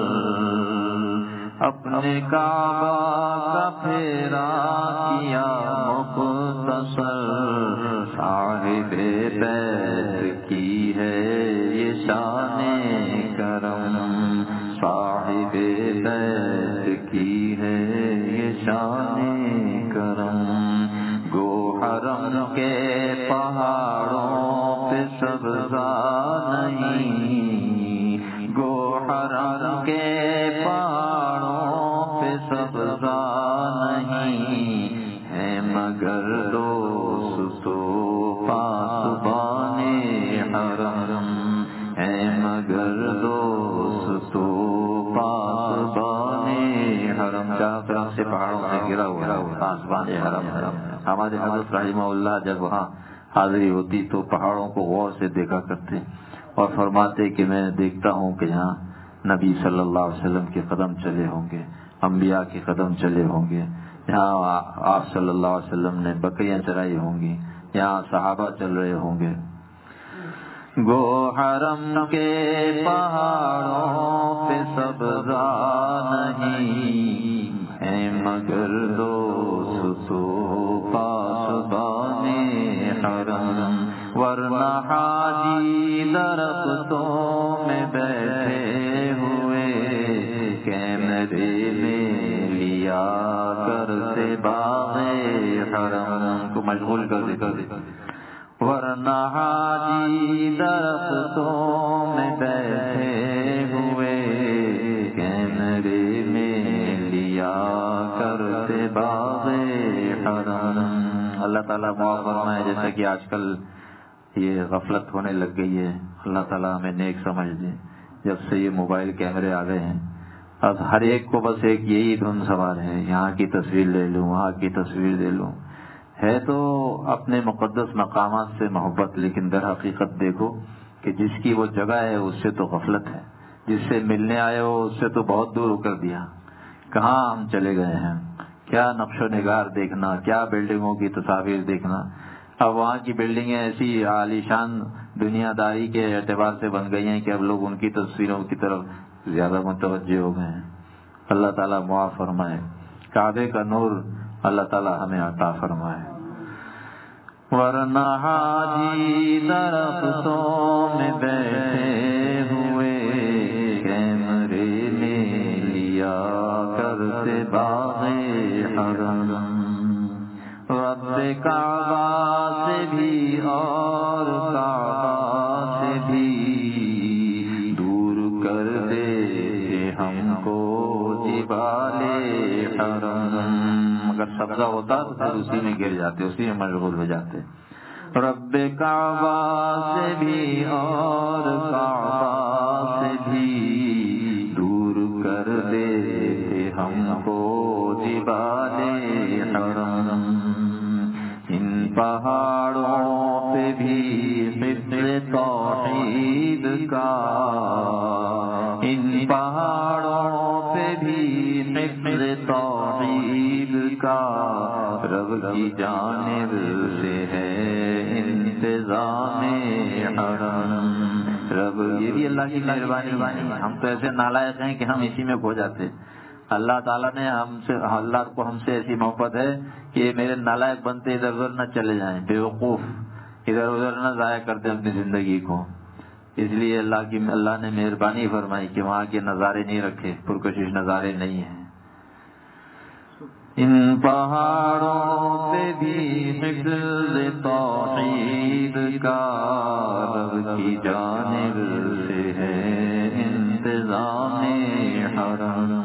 اپنے کعبہ کا پھیرا کیا مختصر، صاحب بیت کی ہے یہ شان کرم، صاحب بیت کی ہے یہ شان کرم، گو حرم کے پہاڑوں پہ سبزہ نہیں، گو حرم کے پہاڑوں پہ سبزہ نہیں، ہے مگر دوست پاسبان حرم، ہے مگر دوست پاسبان حرم، چاروں طرف سے پہاڑوں سے گھرا ہوا پاسبان حرم۔ ہمارے حضرت رحمہ اللہ جب وہاں حاضری ہوتی تو پہاڑوں کو غور سے دیکھا کرتے اور فرماتے کہ میں دیکھتا ہوں کہ یہاں نبی صلی اللہ علیہ وسلم کے قدم چلے ہوں گے، انبیاء کے قدم چلے ہوں گے، یہاں آپ صلی اللہ علیہ وسلم نے بکریاں چرائی ہوں گی، یہاں صحابہ چل رہے ہوں گے۔ گو حرم کے پہاڑوں پہ سبزہ نہیں، ہے مگر دوست پاسبان حرم، ورنہ حاجی درختوں میں بیٹھے ہوئے، کیمرے میں لیا کرتے باغ حرم کو مشغول کر دیتے، ورنہ حاجی درختوں میں بیٹھے ہوئے، کیمرے میں لیا کرتے باغ حرم۔ اللہ تعالیٰ معاف فرمائے، جیسا کہ آج کل یہ غفلت ہونے لگ گئی ہے، اللہ تعالیٰ ہمیں نیک سمجھ دے۔ جب سے یہ موبائل کیمرے آ گئے ہیں، اب ہر ایک کو بس ایک یہی دھن سوار ہے، یہاں کی تصویر لے لوں، وہاں کی تصویر لے لوں، ہے تو اپنے مقدس مقامات سے محبت، لیکن در حقیقت دیکھو کہ جس کی وہ جگہ ہے اس سے تو غفلت ہے، جس سے ملنے آئے ہو اس سے تو بہت دور کر دیا۔ کہاں ہم چلے گئے ہیں؟ کیا نقش و نگار دیکھنا، کیا بلڈنگوں کی تصاویر دیکھنا۔ اب وہاں کی بلڈنگیں ایسی عالیشان دنیا داری کے اعتبار سے بن گئی ہیں کہ اب لوگ ان کی تصویروں کی طرف زیادہ متوجہ ہو گئے ہیں. اللہ تعالیٰ معاف فرمائے. کعبے کا نور اللہ تعالیٰ ہمیں عطا فرمائے. ورنہ حاجی درختوں میں بیٹھے ہوئے کیمرے میں لیا کرتے باغ حرم. رب کعبہ سے بھی اور کعبہ سے بھی دور کر دے ہم کو جبال حرم. اگر سبزہ ہوتا تو پھر اسی میں گر جاتے, اسی میں مشغول ہو جاتے. رب کعبہ سے بھی اور کعبہ سے بھی دور کر دے ہم کو جبال حرم. ان پہاڑوں پہ بھی حفظ توحید کا, ان پہاڑوں پہ بھی حفظ توحید کا رب کی جانب سے ہے انتظام حرم. رب یہ بھی اللہ کی مہربانی. ہم تو ایسے نالائق ہیں کہ ہم اسی میں کھو جاتے. اللہ تعالیٰ نے اللہ کو ہم سے ایسی محبت ہے کہ میرے نالائق بنتے ادھر ادھر نہ چلے جائیں, بیوقوف ادھر ادھر نہ ضائع کرتے اپنی زندگی کو. اس لیے اللہ نے مہربانی فرمائی کہ وہاں کے نظارے نہیں رکھے, پرکشش نظارے نہیں ہیں. ان پہاڑوں پہ بھی حفظ توحید کا رب کی جانب سے ہے انتظام حرم.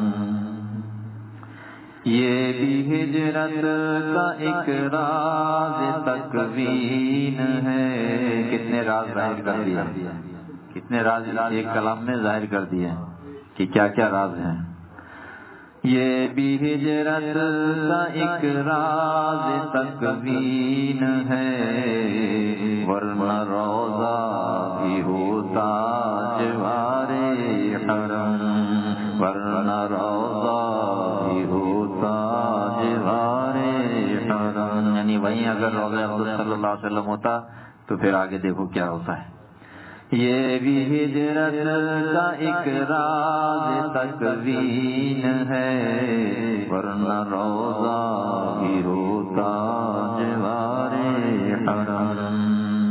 یہ بھی ہجرت کا ایک راز تکوین ہے. کتنے راز ظاہر کر دیا, کتنے راز ایک کلام میں ظاہر کر دیے کہ کیا کیا راز ہیں. یہ بھی ہجرت کا ایک راز تکوین ہے, ورنہ روضہ بھی ہوتا جوار حرم, ورنہ روضہ بھی ہوتا جوار حرم. یعنی وہیں اگر روضہ افضل صلی اللہ علیہ وسلم ہوتا تو پھر آگے دیکھو کیا ہوتا ہے. یہ بھی ہجرت کا ایک راز تکوین ہے, ورنہ روضہ بھی ہوتا جوار حرم.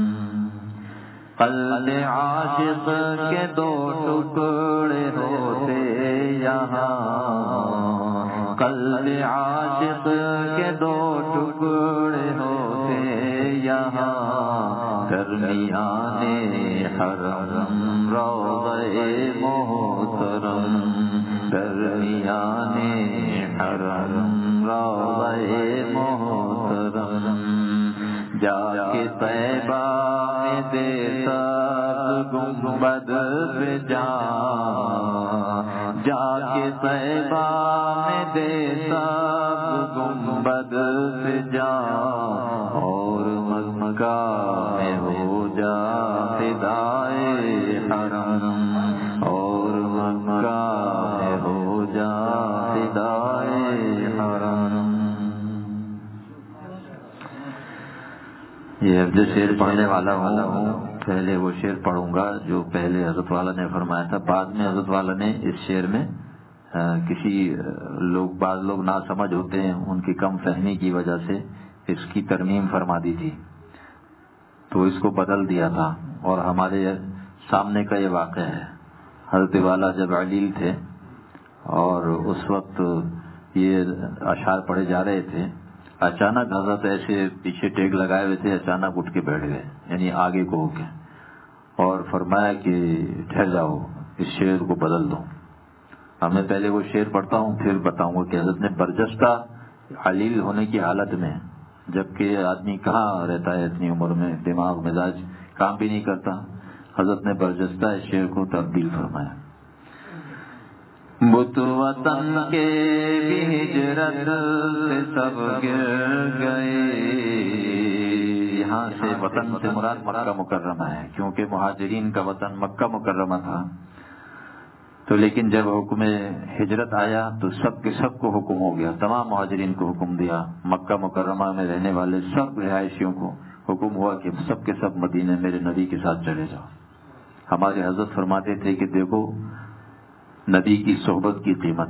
قلب عاشق کے دو ٹکڑے ہوتے یہاں, قلب عاشق کے دو ٹکڑے ہوتے یہاں, درمیان حرم روضہ محترم, درمیان حرم روضہ محترم. جا کے طیبہ میں دے سب گنبد پہ جا, جا کے طیبہ میں دے سب گنبد پہ جا, اور مکہ میں ہو جا فدائے حرم, اور مکہ میں ہو جا فدائے حرم. یہ اب جو شعر پڑھنے والا ہوں پہلے وہ شعر پڑھوں گا جو پہلے حضرت والا نے فرمایا تھا. بعد میں حضرت والا نے اس شعر میں بعض لوگ ناسمجھ ہوتے ہیں, ان کی کم فہمی کی وجہ سے اس کی ترمیم فرما دی تھی, تو اس کو بدل دیا تھا. اور ہمارے سامنے کا یہ واقعہ ہے. حضرت والا جب علیل تھے اور اس وقت یہ اشعار پڑھے جا رہے تھے, اچانک حضرت ایسے پیچھے ٹیک لگائے ہوئے تھے, اچانک اٹھ کے بیٹھ گئے, یعنی آگے کو ہو کے, اور فرمایا کہ ٹھہر جاؤ, اس شعر کو بدل دو. اب میں پہلے وہ شعر پڑھتا ہوں پھر بتاؤں گا کہ حضرت نے برجستہ علیل ہونے کی حالت میں, جبکہ آدمی کہاں رہتا ہے اتنی عمر میں, دماغ مزاج کام بھی نہیں کرتا, حضرت نے برجستہ اس شعر کو تبدیل فرمایا. بت وطن کے بھی ہجرت سے سب گر گئے. یہاں سے وطن سے مراد مکہ مکرمہ ہے, کیونکہ مہاجرین کا وطن مکہ مکرمہ تھا. تو لیکن جب حکم ہجرت آیا تو سب کے سب کو حکم ہو گیا, تمام مہاجرین کو حکم دیا, مکہ مکرمہ میں رہنے والے سب رہائشیوں کو حکم ہوا کہ سب کے سب مدینے میرے نبی کے ساتھ چلے جاؤ۔ ہمارے حضرت فرماتے تھے کہ دیکھو نبی کی صحبت کی قیمت،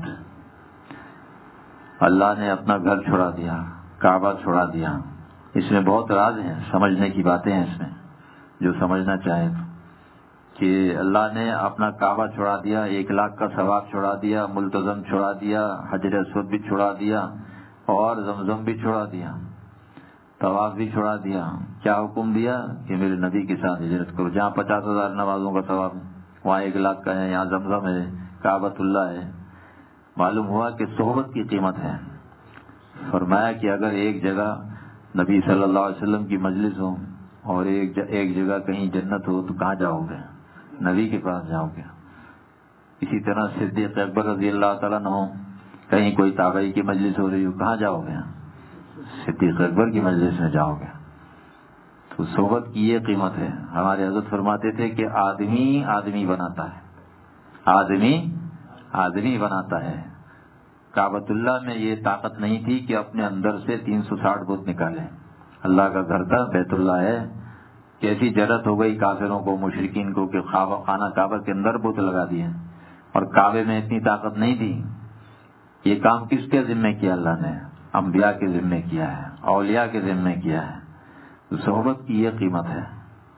اللہ نے اپنا گھر چھوڑا دیا، کعبہ چھوڑا دیا، اس میں بہت راز ہیں، سمجھنے کی باتیں ہیں اس میں، جو سمجھنا چاہیں کہ اللہ نے اپنا کعبہ چھوڑا دیا، 1,00,000 کا ثواب چھوڑا دیا، ملتزم چھوڑا دیا، حجر اسود بھی چھوڑا دیا اور زمزم بھی چھوڑا دیا، طواف بھی چھوڑا دیا۔ کیا حکم دیا کہ میرے نبی کے ساتھ ہجرت کرو، جہاں 50,000 نمازوں کا ثواب وہاں 1,00,000 کا ہے، یہاں زمزم ہے، کعبۃ اللہ ہے۔ معلوم ہوا کہ صحبت کی قیمت ہے۔ فرمایا کہ اگر ایک جگہ نبی صلی اللہ علیہ وسلم کی مجلس ہو اور ایک جگہ کہیں جنت ہو تو کہاں جاؤ گے؟ نبی کے پاس جاؤ گے۔ اسی طرح صدیق اکبر رضی اللہ تعالیٰ عنہ، کہیں کوئی تابعی کی مجلس ہو رہی ہو، کہاں جاؤ گے؟ صدیق اکبر کی مجلس میں جاؤ گے۔ تو صحبت کی یہ قیمت ہے۔ ہمارے حضرت فرماتے تھے کہ آدمی آدمی بناتا ہے، آدمی آدمی بناتا ہے۔ کعبۃ اللہ میں یہ طاقت نہیں تھی کہ اپنے اندر سے 360 بت نکالے۔ اللہ کا گھر تھا، بیت اللہ ہے، کیسی جرت ہو گئی کافروں کو، مشرکین کو کہ خانہ کعبہ کے اندر بت لگا دیے، اور کعبے میں اتنی طاقت نہیں تھی۔ یہ کام کس کے ذمہ کیا؟ اللہ نے انبیاء کے ذمہ کیا ہے، اولیاء کے ذمہ کیا ہے۔ تو صحبت کی یہ قیمت ہے۔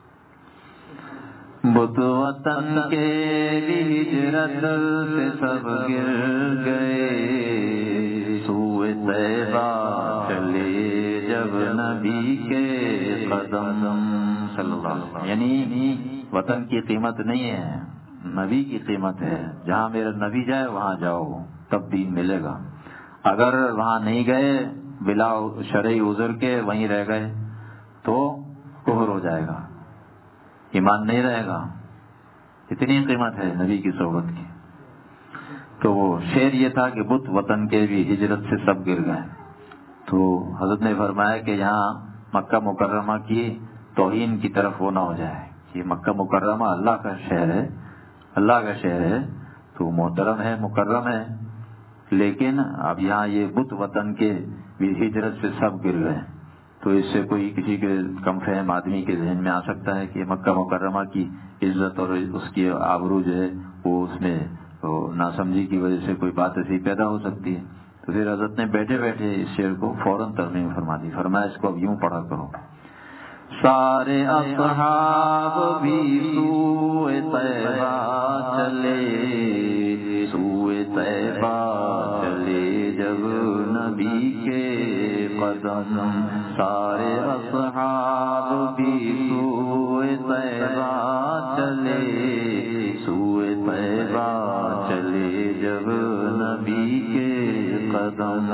بت وطن کے ہجرت سے سب گر گئے، سوئے طیبہ چلے جب نبی کے قدم صلی اللہ علیہ وسلم۔ یعنی وطن کی قیمت نہیں ہے، نبی کی قیمت ہے۔ جہاں میرا نبی جائے وہاں جاؤ، تب دین ملے گا۔ اگر وہاں نہیں گئے بلا شرعی عذر کے، وہیں رہ گئے تو کفر ہو جائے گا، ایمان نہیں رہے گا۔ اتنی قیمت ہے نبی کی صحبت کی۔ تو وہ شعر یہ تھا کہ بت وطن کے بھی ہجرت سے سب گر گئے۔ تو حضرت نے فرمایا کہ یہاں مکہ مکرمہ کی توہین کی طرف وہ نہ ہو جائے کہ مکہ مکرمہ اللہ کا شہر ہے، اللہ کا شہر ہے تو محترم ہے، مکرم ہے، لیکن اب یہاں یہ بت وطن کے بھی ہجرت سے سب گر گئے۔ تو اس سے کوئی کسی کے کم فہم آدمی کے ذہن میں آ سکتا ہے کہ مکہ مکرمہ کی عزت اور اس کی آبرو جو ہے وہ اس میں ناسمجھی کی وجہ سے کوئی بات ایسی پیدا ہو سکتی ہے۔ تو پھر حضرت نے بیٹھے بیٹھے اس شعر کو فوراً ترمیم فرما دی۔ فرمایا اس کو اب یوں پڑھا کرو: سارے اصحاب بھی سوئے طیبہ چلے، سوئے طیبہ چلے جب نبی کے قدم، سارے اصحاب بھی سوئے طیبہ چلے، سوئے طیبہ چلے جب نبی کے قدم۔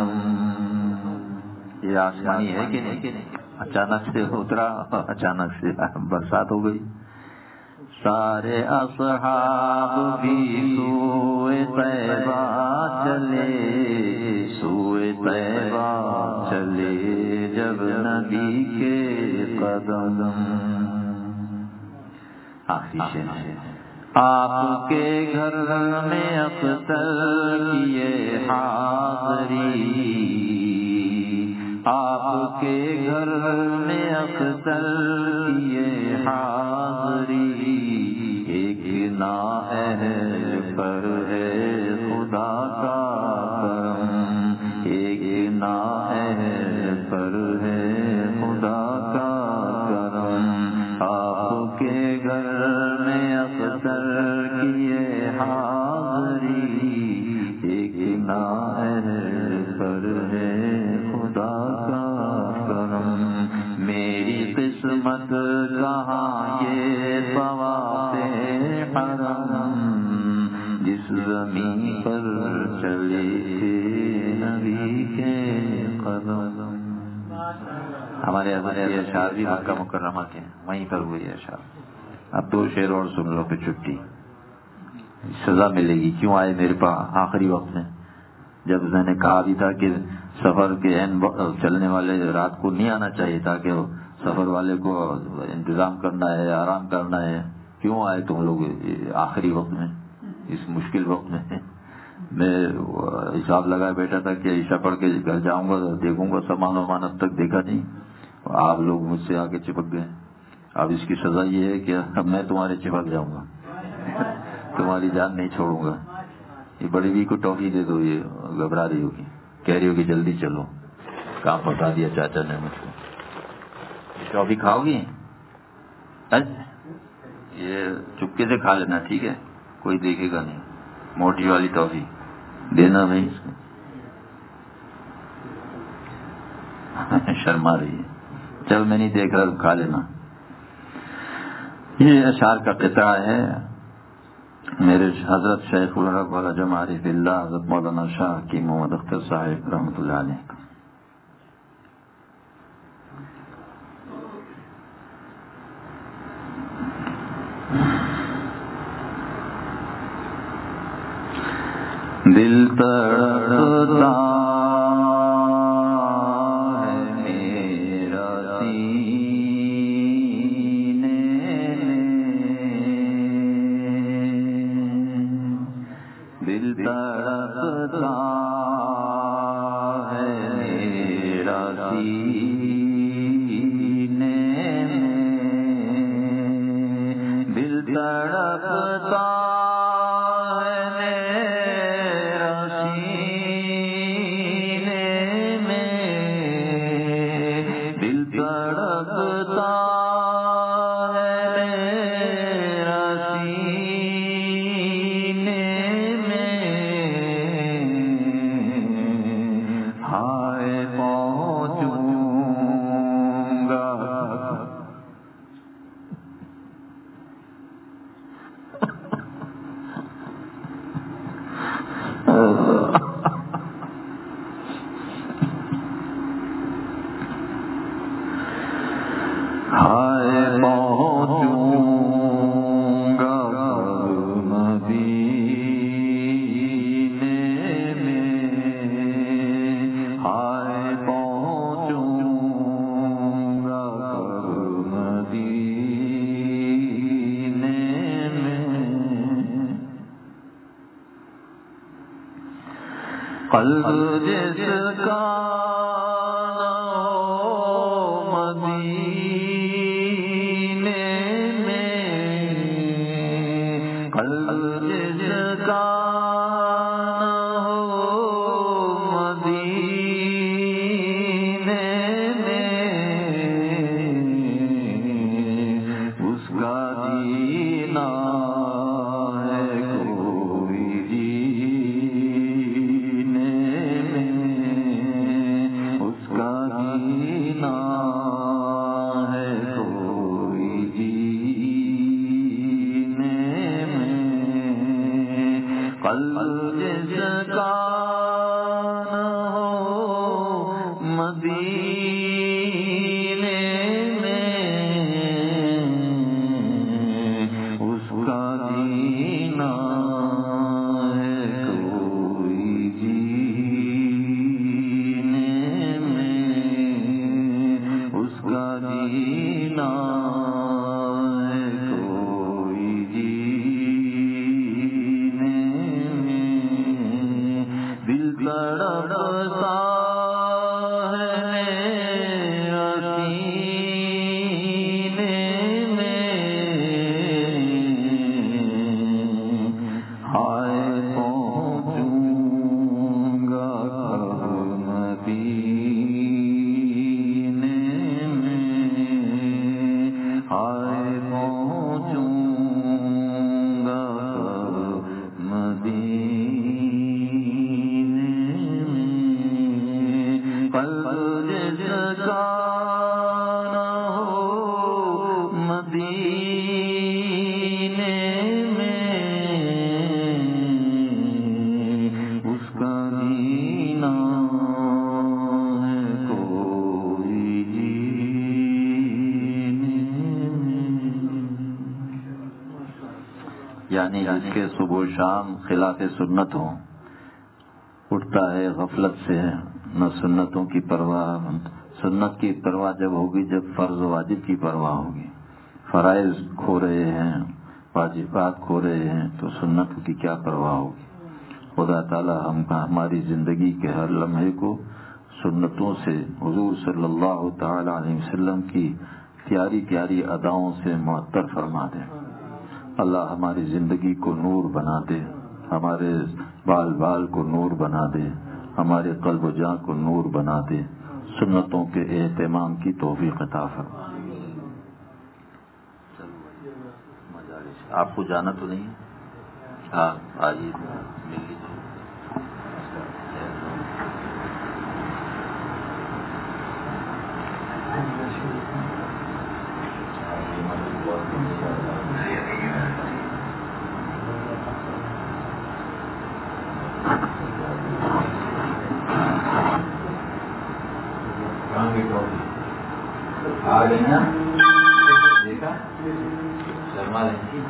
یہ آسمانی ہے کہ نہیں؟ اچانک سے اترا، اچانک سے برسات ہو گئی۔ سارے اصحاب بھی سوئے طیبہ چلے، سوئے طیبہ چلے جب نبی کے قدم۔ آخری شعر: آپ کے گھر میں اختر کیے حاضری، آپ کے گھر میں اختر کیے حاضری، ایک نااہل پر ہے خدا کا کرم، ایک نااہل پر ہے خدا کا کرم، آپ کے گھر میں اختر کیے حاضری، ایک نااہل پر ہے خدا کا کرم، میری قسمت کہاں یہ طواف حرم، جس زمین پر چلے نبی کے قدم۔ ہمارے یہ اشعار بھی مکہ مکرمہ کے وہیں پر ہوئے اشعار۔ اب 2 شعر اور سن لو پھر چھٹی، سزا ملے گی۔ کیوں آئے میرے پاس آخری وقت میں؟ جب میں نے کہا بھی تھا کہ سفر کے چلنے والے رات کو نہیں آنا چاہیے تھا کہ سفر والے کو انتظام کرنا ہے، آرام کرنا ہے، کیوں آئے تم لوگ آخری وقت میں، اس مشکل وقت میں؟ میں حساب لگا بیٹھا تھا کہ عشاء پڑھ کے گھر جاؤں گا تو دیکھوں گا سامان وامان اب تک دیکھا نہیں، آپ لوگ مجھ سے آ کے چپک گئے. اب اس کی سزا یہ ہے کہ اب میں تمہارے چپک جاؤں گا، تمہاری جان نہیں چھوڑوں گا. یہ بڑی بھی کو ٹافی دے دو، یہ گھبرا رہی ہوگی، کہہ رہی ہوگی جلدی چلو. کہاں پکڑا دیا چاچا نے مجھ کو. ٹافی کھاؤ گی؟ یہ چپکے سے کھا لینا، ٹھیک ہے؟ کوئی دیکھے گا نہیں. موٹی والی ٹافی دینا بھائی. شرما رہی ہے. چل میں نہیں دیکھ رہا، کھا لینا. یہ اشعار کا قطعہ ہے میرے حضرت شیخ الحق والا جمع عارف اللہ حضرت مولانا شاہ کی محمد اختر صاحب رحمۃ اللہ علیہ کا. دل تڑپتا قلب جس کا مدینے میں، قلب جس کا مدینے میں، اس کا جینا یعنی جس کے صبح و شام خلاف سنت ہوں، اٹھتا ہے غفلت سے، نہ سنتوں کی پرواہ. سنت کی پرواہ جب ہوگی جب فرض و واجب کی پرواہ ہوگی. فرائض کھو رہے ہیں، واجبات کھو رہے ہیں، تو سنت کی کیا پرواہ ہوگی. خدا تعالی ہماری زندگی کے ہر لمحے کو سنتوں سے، حضور صلی اللہ تعالی علیہ وسلم کی پیاری پیاری اداؤں سے معطر فرما دے۔ اللہ ہماری زندگی کو نور بنا دے، ہمارے بال بال کو نور بنا دے، ہمارے قلب و جاں کو نور بنا دے، سنتوں کے اہتمام کی توفیق عطا فرما۔ آپ کو جانا تو نہیں؟ ہاں آئیے مل لیجیے۔ آ گئی نا؟ دیکھا شرما رہی تھی۔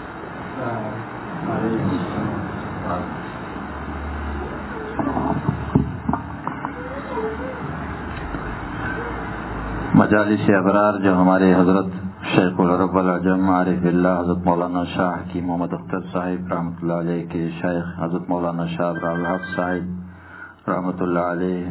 مجالس ابرار جو ہمارے حضرت شیخ العرب العجم عارف اللہ حضرت مولانا شاہ کی محمد اختر صاحب رحمۃ اللہ علیہ کے شیخ حضرت مولانا شاہ ابرار الحق صاحب رحمۃ اللہ علیہ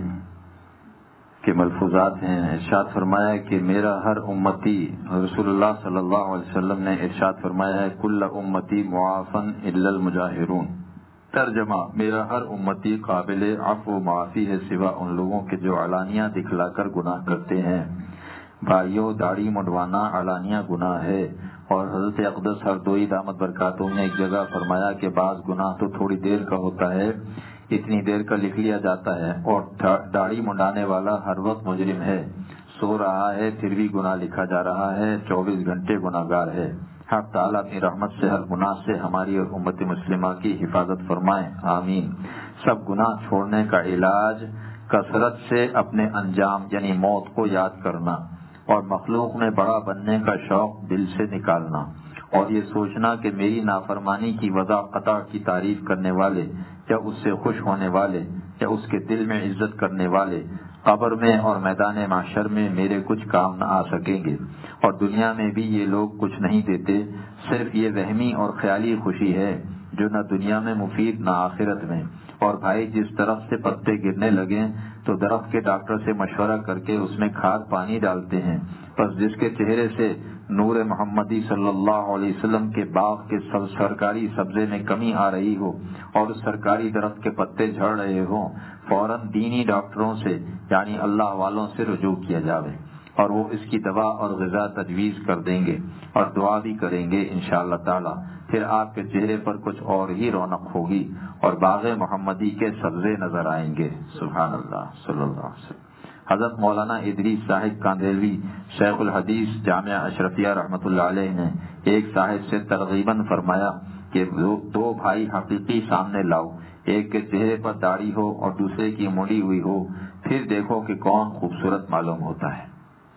کے ملفوظات ہیں۔ ارشاد فرمایا کہ میرا ہر امتی، رسول اللہ صلی اللہ علیہ وسلم نے ارشاد فرمایا ہے کل امتی معافن الا المجاہرون۔ ترجمہ، میرا ہر امتی قابل عفو و معافی ہے سوا ان لوگوں کے جو علانیہ دکھلا کر گناہ کرتے ہیں۔ بھائیوں، داڑھی منڈوانا علانیہ گناہ ہے، اور حضرت اقدس ہردوئی دامت برکاتہم نے ایک جگہ فرمایا کہ بعض گناہ تو تھوڑی دیر کا ہوتا ہے، اتنی دیر کا لکھ لیا جاتا ہے، اور داڑھی منڈانے والا ہر وقت مجرم ہے، سو رہا ہے پھر بھی گناہ لکھا جا رہا ہے، 24 گھنٹے گناہگار ہے۔ حق تعالیٰ اپنی رحمت سے ہر گناہ سے ہماری اور امت مسلمہ کی حفاظت فرمائے، آمین۔ سب گناہ چھوڑنے کا علاج کثرت سے اپنے انجام یعنی موت کو یاد کرنا، اور مخلوق میں بڑا بننے کا شوق دل سے نکالنا، اور یہ سوچنا کہ میری نافرمانی کی وضع قطع کی تعریف کرنے والے یا اس سے خوش ہونے والے یا اس کے دل میں عزت کرنے والے قبر میں اور میدان محشر میں میرے کچھ کام نہ آ سکیں گے، اور دنیا میں بھی یہ لوگ کچھ نہیں دیتے، صرف یہ وہمی اور خیالی خوشی ہے جو نہ دنیا میں مفید نہ آخرت میں۔ اور بھائی، جس درخت سے پتے گرنے لگیں تو درخت کے ڈاکٹر سے مشورہ کر کے اس میں کھاد پانی ڈالتے ہیں، بس جس کے چہرے سے نور محمدی صلی اللہ علیہ وسلم کے باغ کے سرکاری سبزے میں کمی آ رہی ہو اور اس سرکاری درخت کے پتے جھڑ رہے ہوں، فوراً دینی ڈاکٹروں سے یعنی اللہ والوں سے رجوع کیا جاوے، اور وہ اس کی دوا اور غذا تجویز کر دیں گے اور دعا بھی کریں گے انشاءاللہ تعالی۔ پھر آپ کے چہرے پر کچھ اور ہی رونق ہوگی اور باغ محمدی کے سبزے نظر آئیں گے۔ سبحان اللہ صلی اللہ علیہ وسلم۔ حضرت مولانا ادریس صاحب کاندھیلوی شیخ الحدیث جامعہ اشرفیہ رحمۃ اللہ علیہ نے ایک صاحب سے ترغیباً فرمایا کہ دو بھائی حقیقی سامنے لاؤ، ایک کے چہرے پر داڑھی ہو اور دوسرے کی مڑی ہوئی ہو، پھر دیکھو کہ کون خوبصورت معلوم ہوتا ہے۔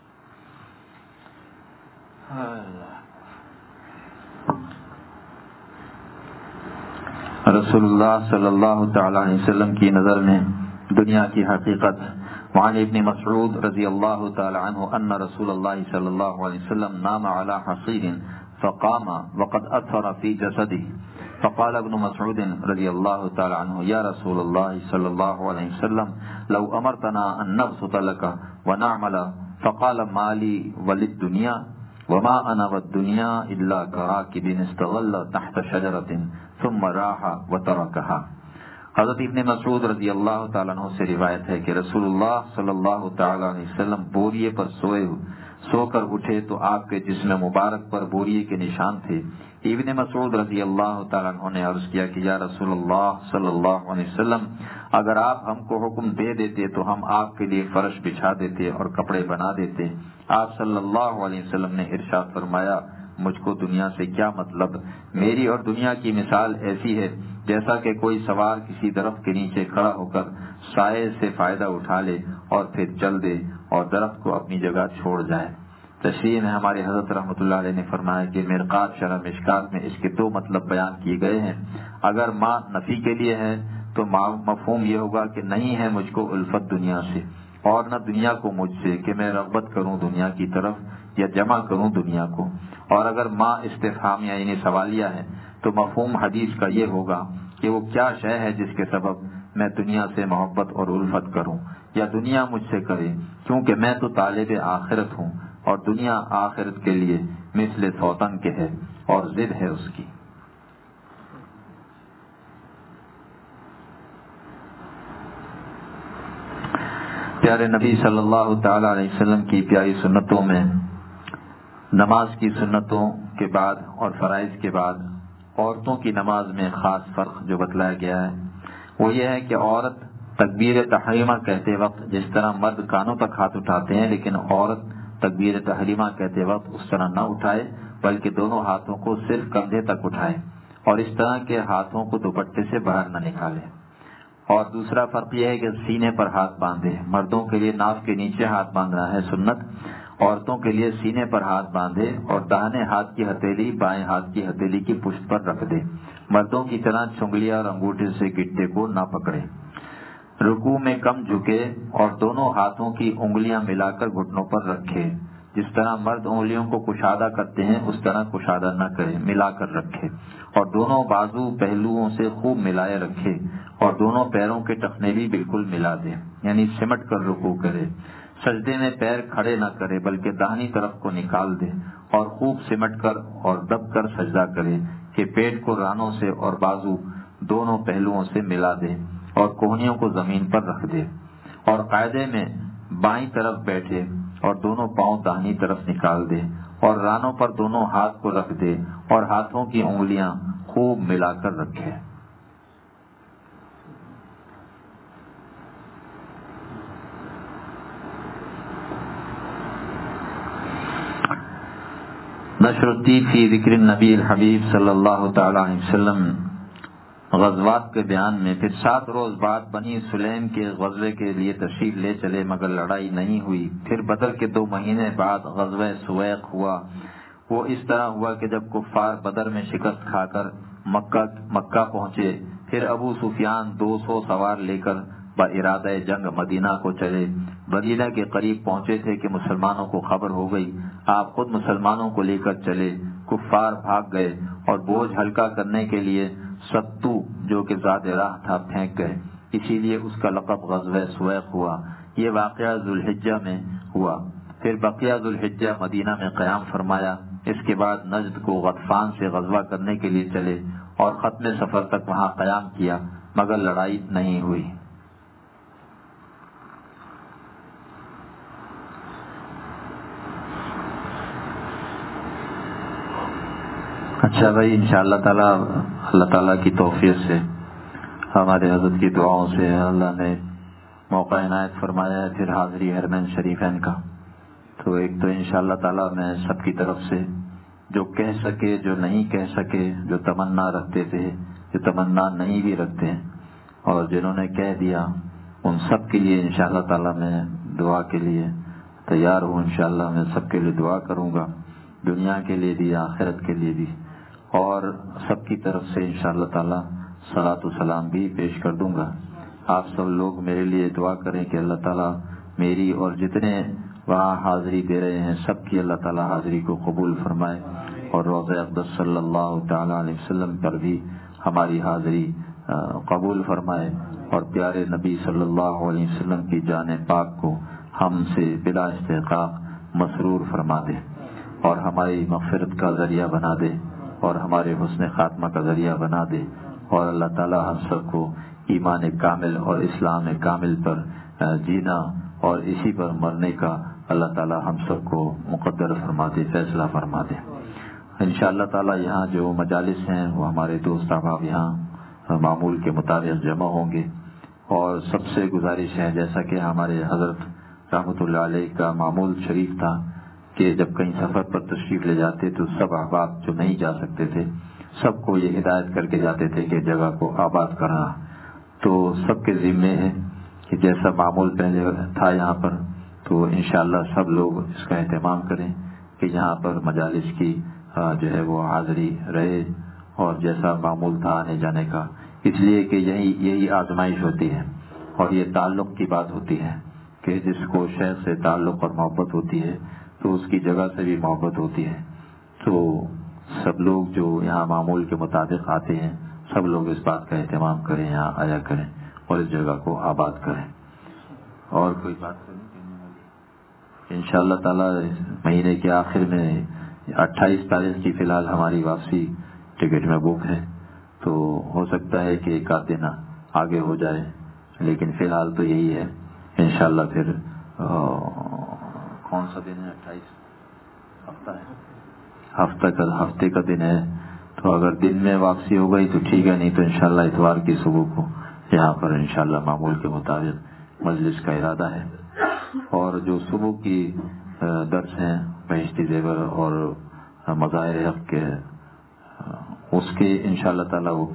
رسول اللہ صلی اللہ تعالی علیہ وسلم کی نظر میں دنیا کی حقیقت۔ وعن ابن مسعود رضی اللہ تعالی عنہ ان رسول اللہ صلی اللہ علیہ وسلم نام على حصیر فقام وقد اثر في جسده فقال ابن مسعود رضی اللہ تعالی عنہ یا رسول اللہ صلی اللہ علیہ وسلم لو امرتنا ان نبسط لك ونعمل فقال ما لي وللدنيا وما انا والدنيا الا كراكب استظل تحت شجرة ثم راح وتركها۔ حضرت ابن مسعود رضی اللہ تعالیٰ عنہ سے روایت ہے کہ رسول اللہ صلی اللہ تعالیٰ علیہ وسلم بوریے پر سو کر اٹھے تو آپ کے جسم مبارک پر بوریے کے نشان تھے۔ ابن مسعود رضی اللہ تعالیٰ عنہ نے عرض کیا کہ یا رسول اللہ صلی اللہ علیہ وسلم، اگر آپ ہم کو حکم دے دیتے تو ہم آپ کے لیے فرش بچھا دیتے اور کپڑے بنا دیتے۔ آپ صلی اللہ علیہ وسلم نے ارشاد فرمایا مجھ کو دنیا سے کیا مطلب، میری اور دنیا کی مثال ایسی ہے جیسا کہ کوئی سوار کسی درخت کے نیچے کھڑا ہو کر سائے سے فائدہ اٹھا لے اور پھر چل دے اور درخت کو اپنی جگہ چھوڑ جائے۔ تشریح میں ہمارے حضرت رحمۃ اللہ علیہ نے فرمایا کہ مرقات شرح مشکات میں اس کے دو مطلب بیان کیے گئے ہیں۔ اگر ماں نفی کے لیے ہے تو مفہوم یہ ہوگا کہ نہیں ہے مجھ کو الفت دنیا سے اور نہ دنیا کو مجھ سے کہ میں رغبت کروں دنیا کی طرف یا جمع کروں دنیا کو، اور اگر ماں استفہامیہ یعنی سوالیہ ہے تو مفہوم حدیث کا یہ ہوگا کہ وہ کیا شے ہے جس کے سبب میں دنیا سے محبت اور الفت کروں، یا دنیا مجھ سے کرے، کیونکہ میں تو طالب آخرت ہوں اور دنیا آخرت کے لیے مثل سوتن کے ہے اور ضد ہے اس کی۔ پیارے نبی صلی اللہ تعالی علیہ وسلم کی پیاری سنتوں میں نماز کی سنتوں کے بعد اور فرائض کے بعد عورتوں کی نماز میں خاص فرق جو بتلایا گیا ہے وہ یہ ہے کہ عورت تکبیر تحریمہ کہتے وقت جس طرح مرد کانوں تک ہاتھ اٹھاتے ہیں، لیکن عورت تکبیر تحریمہ کہتے وقت اس طرح نہ اٹھائے، بلکہ دونوں ہاتھوں کو صرف کندھے تک اٹھائے اور اس طرح کے ہاتھوں کو دوپٹے سے باہر نہ نکالے۔ اور دوسرا فرق یہ ہے کہ سینے پر ہاتھ باندھے۔ مردوں کے لیے ناف کے نیچے ہاتھ باندھنا ہے سنت، عورتوں کے لیے سینے پر ہاتھ باندھے اور داہنے ہاتھ کی ہتھیلی بائیں ہاتھ کی ہتھیلی کی پشت پر رکھ دے، مردوں کی طرح چنگلیاں اور انگوٹھے سے گٹے کو نہ پکڑے۔ رکوع میں کم جھکے اور دونوں ہاتھوں کی انگلیاں ملا کر گھٹنوں پر رکھے، جس طرح مرد انگلیوں کو کشادہ کرتے ہیں اس طرح کشادہ نہ کرے، ملا کر رکھے اور دونوں بازو پہلوؤں سے خوب ملائے رکھے اور دونوں پیروں کے ٹخنے بھی بالکل ملا دے، یعنی سمٹ کر رکوع کرے۔ سجدے میں پیر کھڑے نہ کرے بلکہ داہنی طرف کو نکال دے اور خوب سمٹ کر اور دب کر سجدہ کرے کہ پیٹ کو رانوں سے اور بازو دونوں پہلوؤں سے ملا دے اور کوہنیوں کو زمین پر رکھ دے اور قاعدے میں بائیں طرف بیٹھے اور دونوں پاؤں داہنی طرف نکال دے اور رانوں پر دونوں ہاتھ کو رکھ دے اور ہاتھوں کی انگلیاں خوب ملا کر رکھے۔ نشر الطیب فی ذکر النبی الحبیب صلی اللہ تعالی علیہ وسلم غزوات کے بیان میں پھر 7 روز بعد بنی سلیم کے غزوے کے لیے تشریف لے چلے مگر لڑائی نہیں ہوئی۔ پھر بدر کے 2 مہینے بعد غزوہ سویق ہوا۔ وہ اس طرح ہوا کہ جب کفار بدر میں شکست کھا کر مکہ پہنچے، پھر ابو سفیان 200 سوار لے کر بارادہ جنگ مدینہ کو چلے۔ مدینہ کے قریب پہنچے تھے کہ مسلمانوں کو خبر ہو گئی، آپ خود مسلمانوں کو لے کر چلے۔ کفار بھاگ گئے اور بوجھ ہلکا کرنے کے لیے ستو جو کہ ذات راہ تھا پھینک گئے، اسی لیے اس کا لقب غزوہ سویق ہوا۔ یہ واقعہ ذوالحجہ میں ہوا۔ پھر بقیہ ذوالحجہ مدینہ میں قیام فرمایا۔ اس کے بعد نجد کو غطفان سے غزوہ کرنے کے لیے چلے اور ختم سفر تک وہاں قیام کیا مگر لڑائی نہیں ہوئی۔ اچھا بھائی، انشاءاللہ تعالیٰ اللہ تعالیٰ کی توفیق سے ہمارے حضرت کی دعاؤں سے اللہ نے موقع عنایت فرمایا ہے پھر حاضری حرمین شریفین کا۔ تو ایک تو انشاءاللہ تعالیٰ میں سب کی طرف سے جو کہہ سکے، جو نہیں کہہ سکے، جو تمنا رکھتے تھے، جو تمنا نہیں بھی رکھتے اور جنہوں نے کہہ دیا، ان سب کے لیے انشاءاللہ تعالیٰ میں دعا کے لیے تیار ہوں۔ انشاءاللہ میں سب کے لیے دعا کروں گا، دنیا کے لیے بھی آخرت کے لیے بھی، اور سب کی طرف سے انشاءاللہ تعالیٰ صلاۃ و سلام بھی پیش کر دوں گا۔ آپ سب لوگ میرے لیے دعا کریں کہ اللہ تعالیٰ میری اور جتنے وہاں حاضری دے رہے ہیں سب کی اللہ تعالیٰ حاضری کو قبول فرمائے اور روضہ اقدس صلی اللہ تعالیٰ علیہ وسلم پر بھی ہماری حاضری قبول فرمائے اور پیارے نبی صلی اللہ علیہ وسلم کی جان پاک کو ہم سے بلا استحقاق مسرور فرما دے اور ہماری مغفرت کا ذریعہ بنا دے اور ہمارے حسن خاتمہ کا ذریعہ بنا دے اور اللہ تعالیٰ ہم سب کو ایمان کامل اور اسلام کامل پر جینا اور اسی پر مرنے کا اللہ تعالیٰ ہم سب کو مقدر فرما دے، فیصلہ فرما دے۔ انشاءاللہ تعالیٰ یہاں جو مجالس ہیں وہ ہمارے دوست احباب یہاں معمول کے مطابق جمع ہوں گے اور سب سے گزارش ہے جیسا کہ ہمارے حضرت رحمۃ اللہ علیہ کا معمول شریف تھا کہ جب کہیں سفر پر تشریف لے جاتے تو سب احباب جو نہیں جا سکتے تھے سب کو یہ ہدایت کر کے جاتے تھے کہ جگہ کو آباد کرنا۔ تو سب کے ذمے ہے کہ جیسا معمول پہلے تھا یہاں پر تو انشاءاللہ سب لوگ اس کا اہتمام کریں کہ یہاں پر مجالس کی جو ہے وہ حاضری رہے اور جیسا معمول تھا آنے جانے کا، اس لیے کہ یہی آزمائش ہوتی ہے اور یہ تعلق کی بات ہوتی ہے کہ جس کو شیخ سے تعلق اور محبت ہوتی ہے تو اس کی جگہ سے بھی محبت ہوتی ہے۔ تو سب لوگ جو یہاں معمول کے مطابق آتے ہیں سب لوگ اس بات کا اہتمام کریں، یہاں آیا کریں اور اس جگہ کو آباد کریں اور کوئی بات کرنی انشاءاللہ تعالیٰ مہینے کے آخر میں 28 تاریخ کی فی الحال ہماری واپسی ٹکٹ میں بک ہے، تو ہو سکتا ہے کہ ایک آدھ دن آگے ہو جائے، لیکن فی الحال تو یہی ہے انشاءاللہ۔ پھر کون سا دن ہے؟ 28 ہفتے کا دن ہے، تو اگر دن میں واپسی ہو گئی تو ٹھیک ہے، نہیں تو انشاءاللہ اتوار کی صبح کو یہاں پر انشاءاللہ معمول کے مطابق مجلس کا ارادہ ہے۔ اور جو صبح کی درس ہیں بہشتی زیور اور مظاہر حق کے، اس کے انشاءاللہ تعالیٰ وہ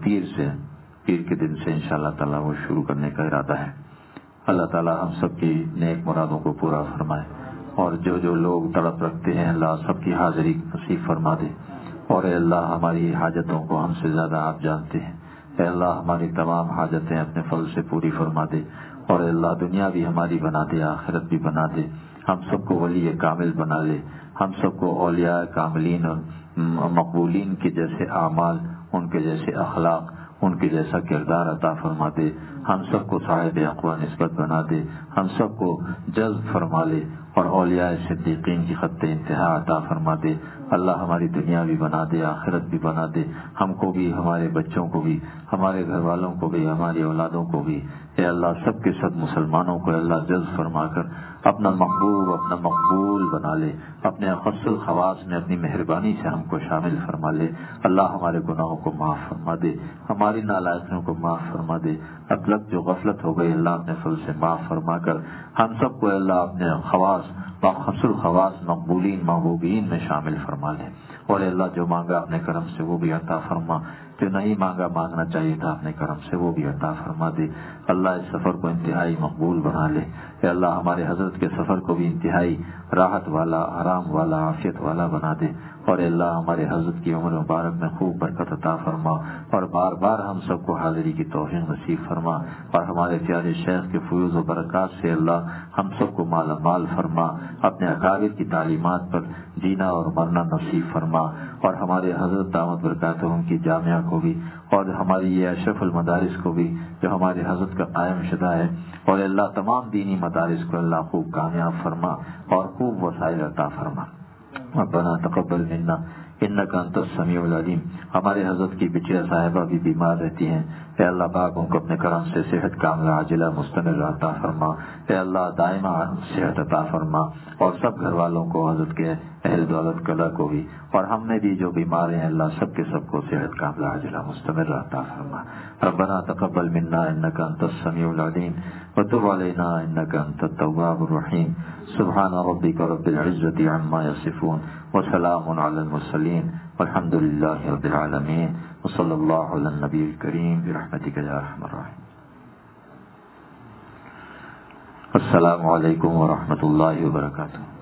پیر کے دن سے انشاءاللہ تعالیٰ وہ شروع کرنے کا ارادہ ہے۔ اللہ تعالیٰ ہم سب کی نیک مرادوں کو پورا فرمائے، اور جو لوگ تڑپ رکھتے ہیں اللہ سب کی حاضری نصیب فرما دے، اور اے اللہ ہماری حاجتوں کو ہم سے زیادہ آپ جانتے ہیں، اے اللہ ہماری تمام حاجتیں اپنے فضل سے پوری فرما دے، اور اے اللہ دنیا بھی ہماری بنا دے، آخرت بھی بنا دے، ہم سب کو ولی کامل بنا لے، ہم سب کو اولیاء کاملین اور مقبولین کے جیسے اعمال، ان کے جیسے اخلاق، ان کے جیسا کردار عطا فرما دے، ہم سب کو صاحب اقوا نسبت بنا دے، ہم سب کو جذب فرما لے، اور اولیاء صدیقین کی خط انتہا عطا فرما دے۔ اللہ ہماری دنیا بھی بنا دے، آخرت بھی بنا دے، ہم کو بھی، ہمارے بچوں کو بھی، ہمارے گھر والوں کو بھی، ہماری اولادوں کو بھی، اے اللہ سب کے سب مسلمانوں کو اللہ جذب فرما کر اپنا محبوب، اپنا مقبول بنا لے، اپنے اخص الخواص میں اپنی مہربانی سے ہم کو شامل فرما لے۔ اللہ ہمارے گناہوں کو معاف فرما دے، ہماری نالائقیوں کو معاف فرما دے، اطلق جو غفلت ہو گئی اللہ اپنے فضل سے معاف فرما کر ہم سب کو اللہ اپنے خواص، اخص الخواص مقبولین محبوبین میں شامل فرما لے، اور اللہ جو مانگا اپنے کرم سے وہ بھی عطا فرما، جو نہیں مانگنا چاہیے تھا اپنے کرم سے وہ بھی عطا فرما دے۔ اللہ اس سفر کو انتہائی مقبول بنا لے، اے اللہ ہمارے حضرت کے سفر کو بھی انتہائی راحت والا، آرام والا، عافیت والا بنا دے، اور اے اللہ ہمارے حضرت کی عمر مبارک میں خوب برکت عطا فرما، اور بار بار ہم سب کو حاضری کی توفیق نصیب فرما، اور ہمارے پیارے شیخ کے فیوز و برکات سے اللہ ہم سب کو مالا مال فرما، اپنے اکابر کی تعلیمات پر جینا اور مرنا نصیب فرما، اور ہمارے حضرت دامت برکاتہم کی جامعہ کو بھی، اور ہماری یہ اشرف المدارس کو بھی جو ہمارے حضرت کا قائم شدہ ہے، اور اللہ تمام دینی مدارس کو اللہ خوب کامیاب فرما اور خوب وسائل عطا فرما۔ ربنا تقبل منا انک انت السمیع العلیم۔ ہمارے حضرت کی بٹیا صاحبہ بھی بیمار رہتی ہیں، اے اللہ پاک ان کو اپنے کرم سے صحت کاملہ عاجلہ مستمر عطا فرما، اے اللہ دائمہ صحت عطا فرما، اور سب گھر والوں کو، حضرت کے اہل دولت کلا کو بھی، اور ہم میں بھی جو بیمار ہیں اللہ سب کے سب کو صحت کاملہ عاجلہ مستمر عطا فرما۔ ربنا تقبل منا انک انت السمیع العلیم وتب علینا انک انت التواب الرحیم۔ سبحان ربک رب العزة عما یصفون وسلام علی المرسلین والحمد للہ رب العالمین، وصلی اللہ علی النبی الکریم برحمتک یا ارحم الراحمین۔ السلام علیکم ورحمۃ اللہ وبرکاتہ۔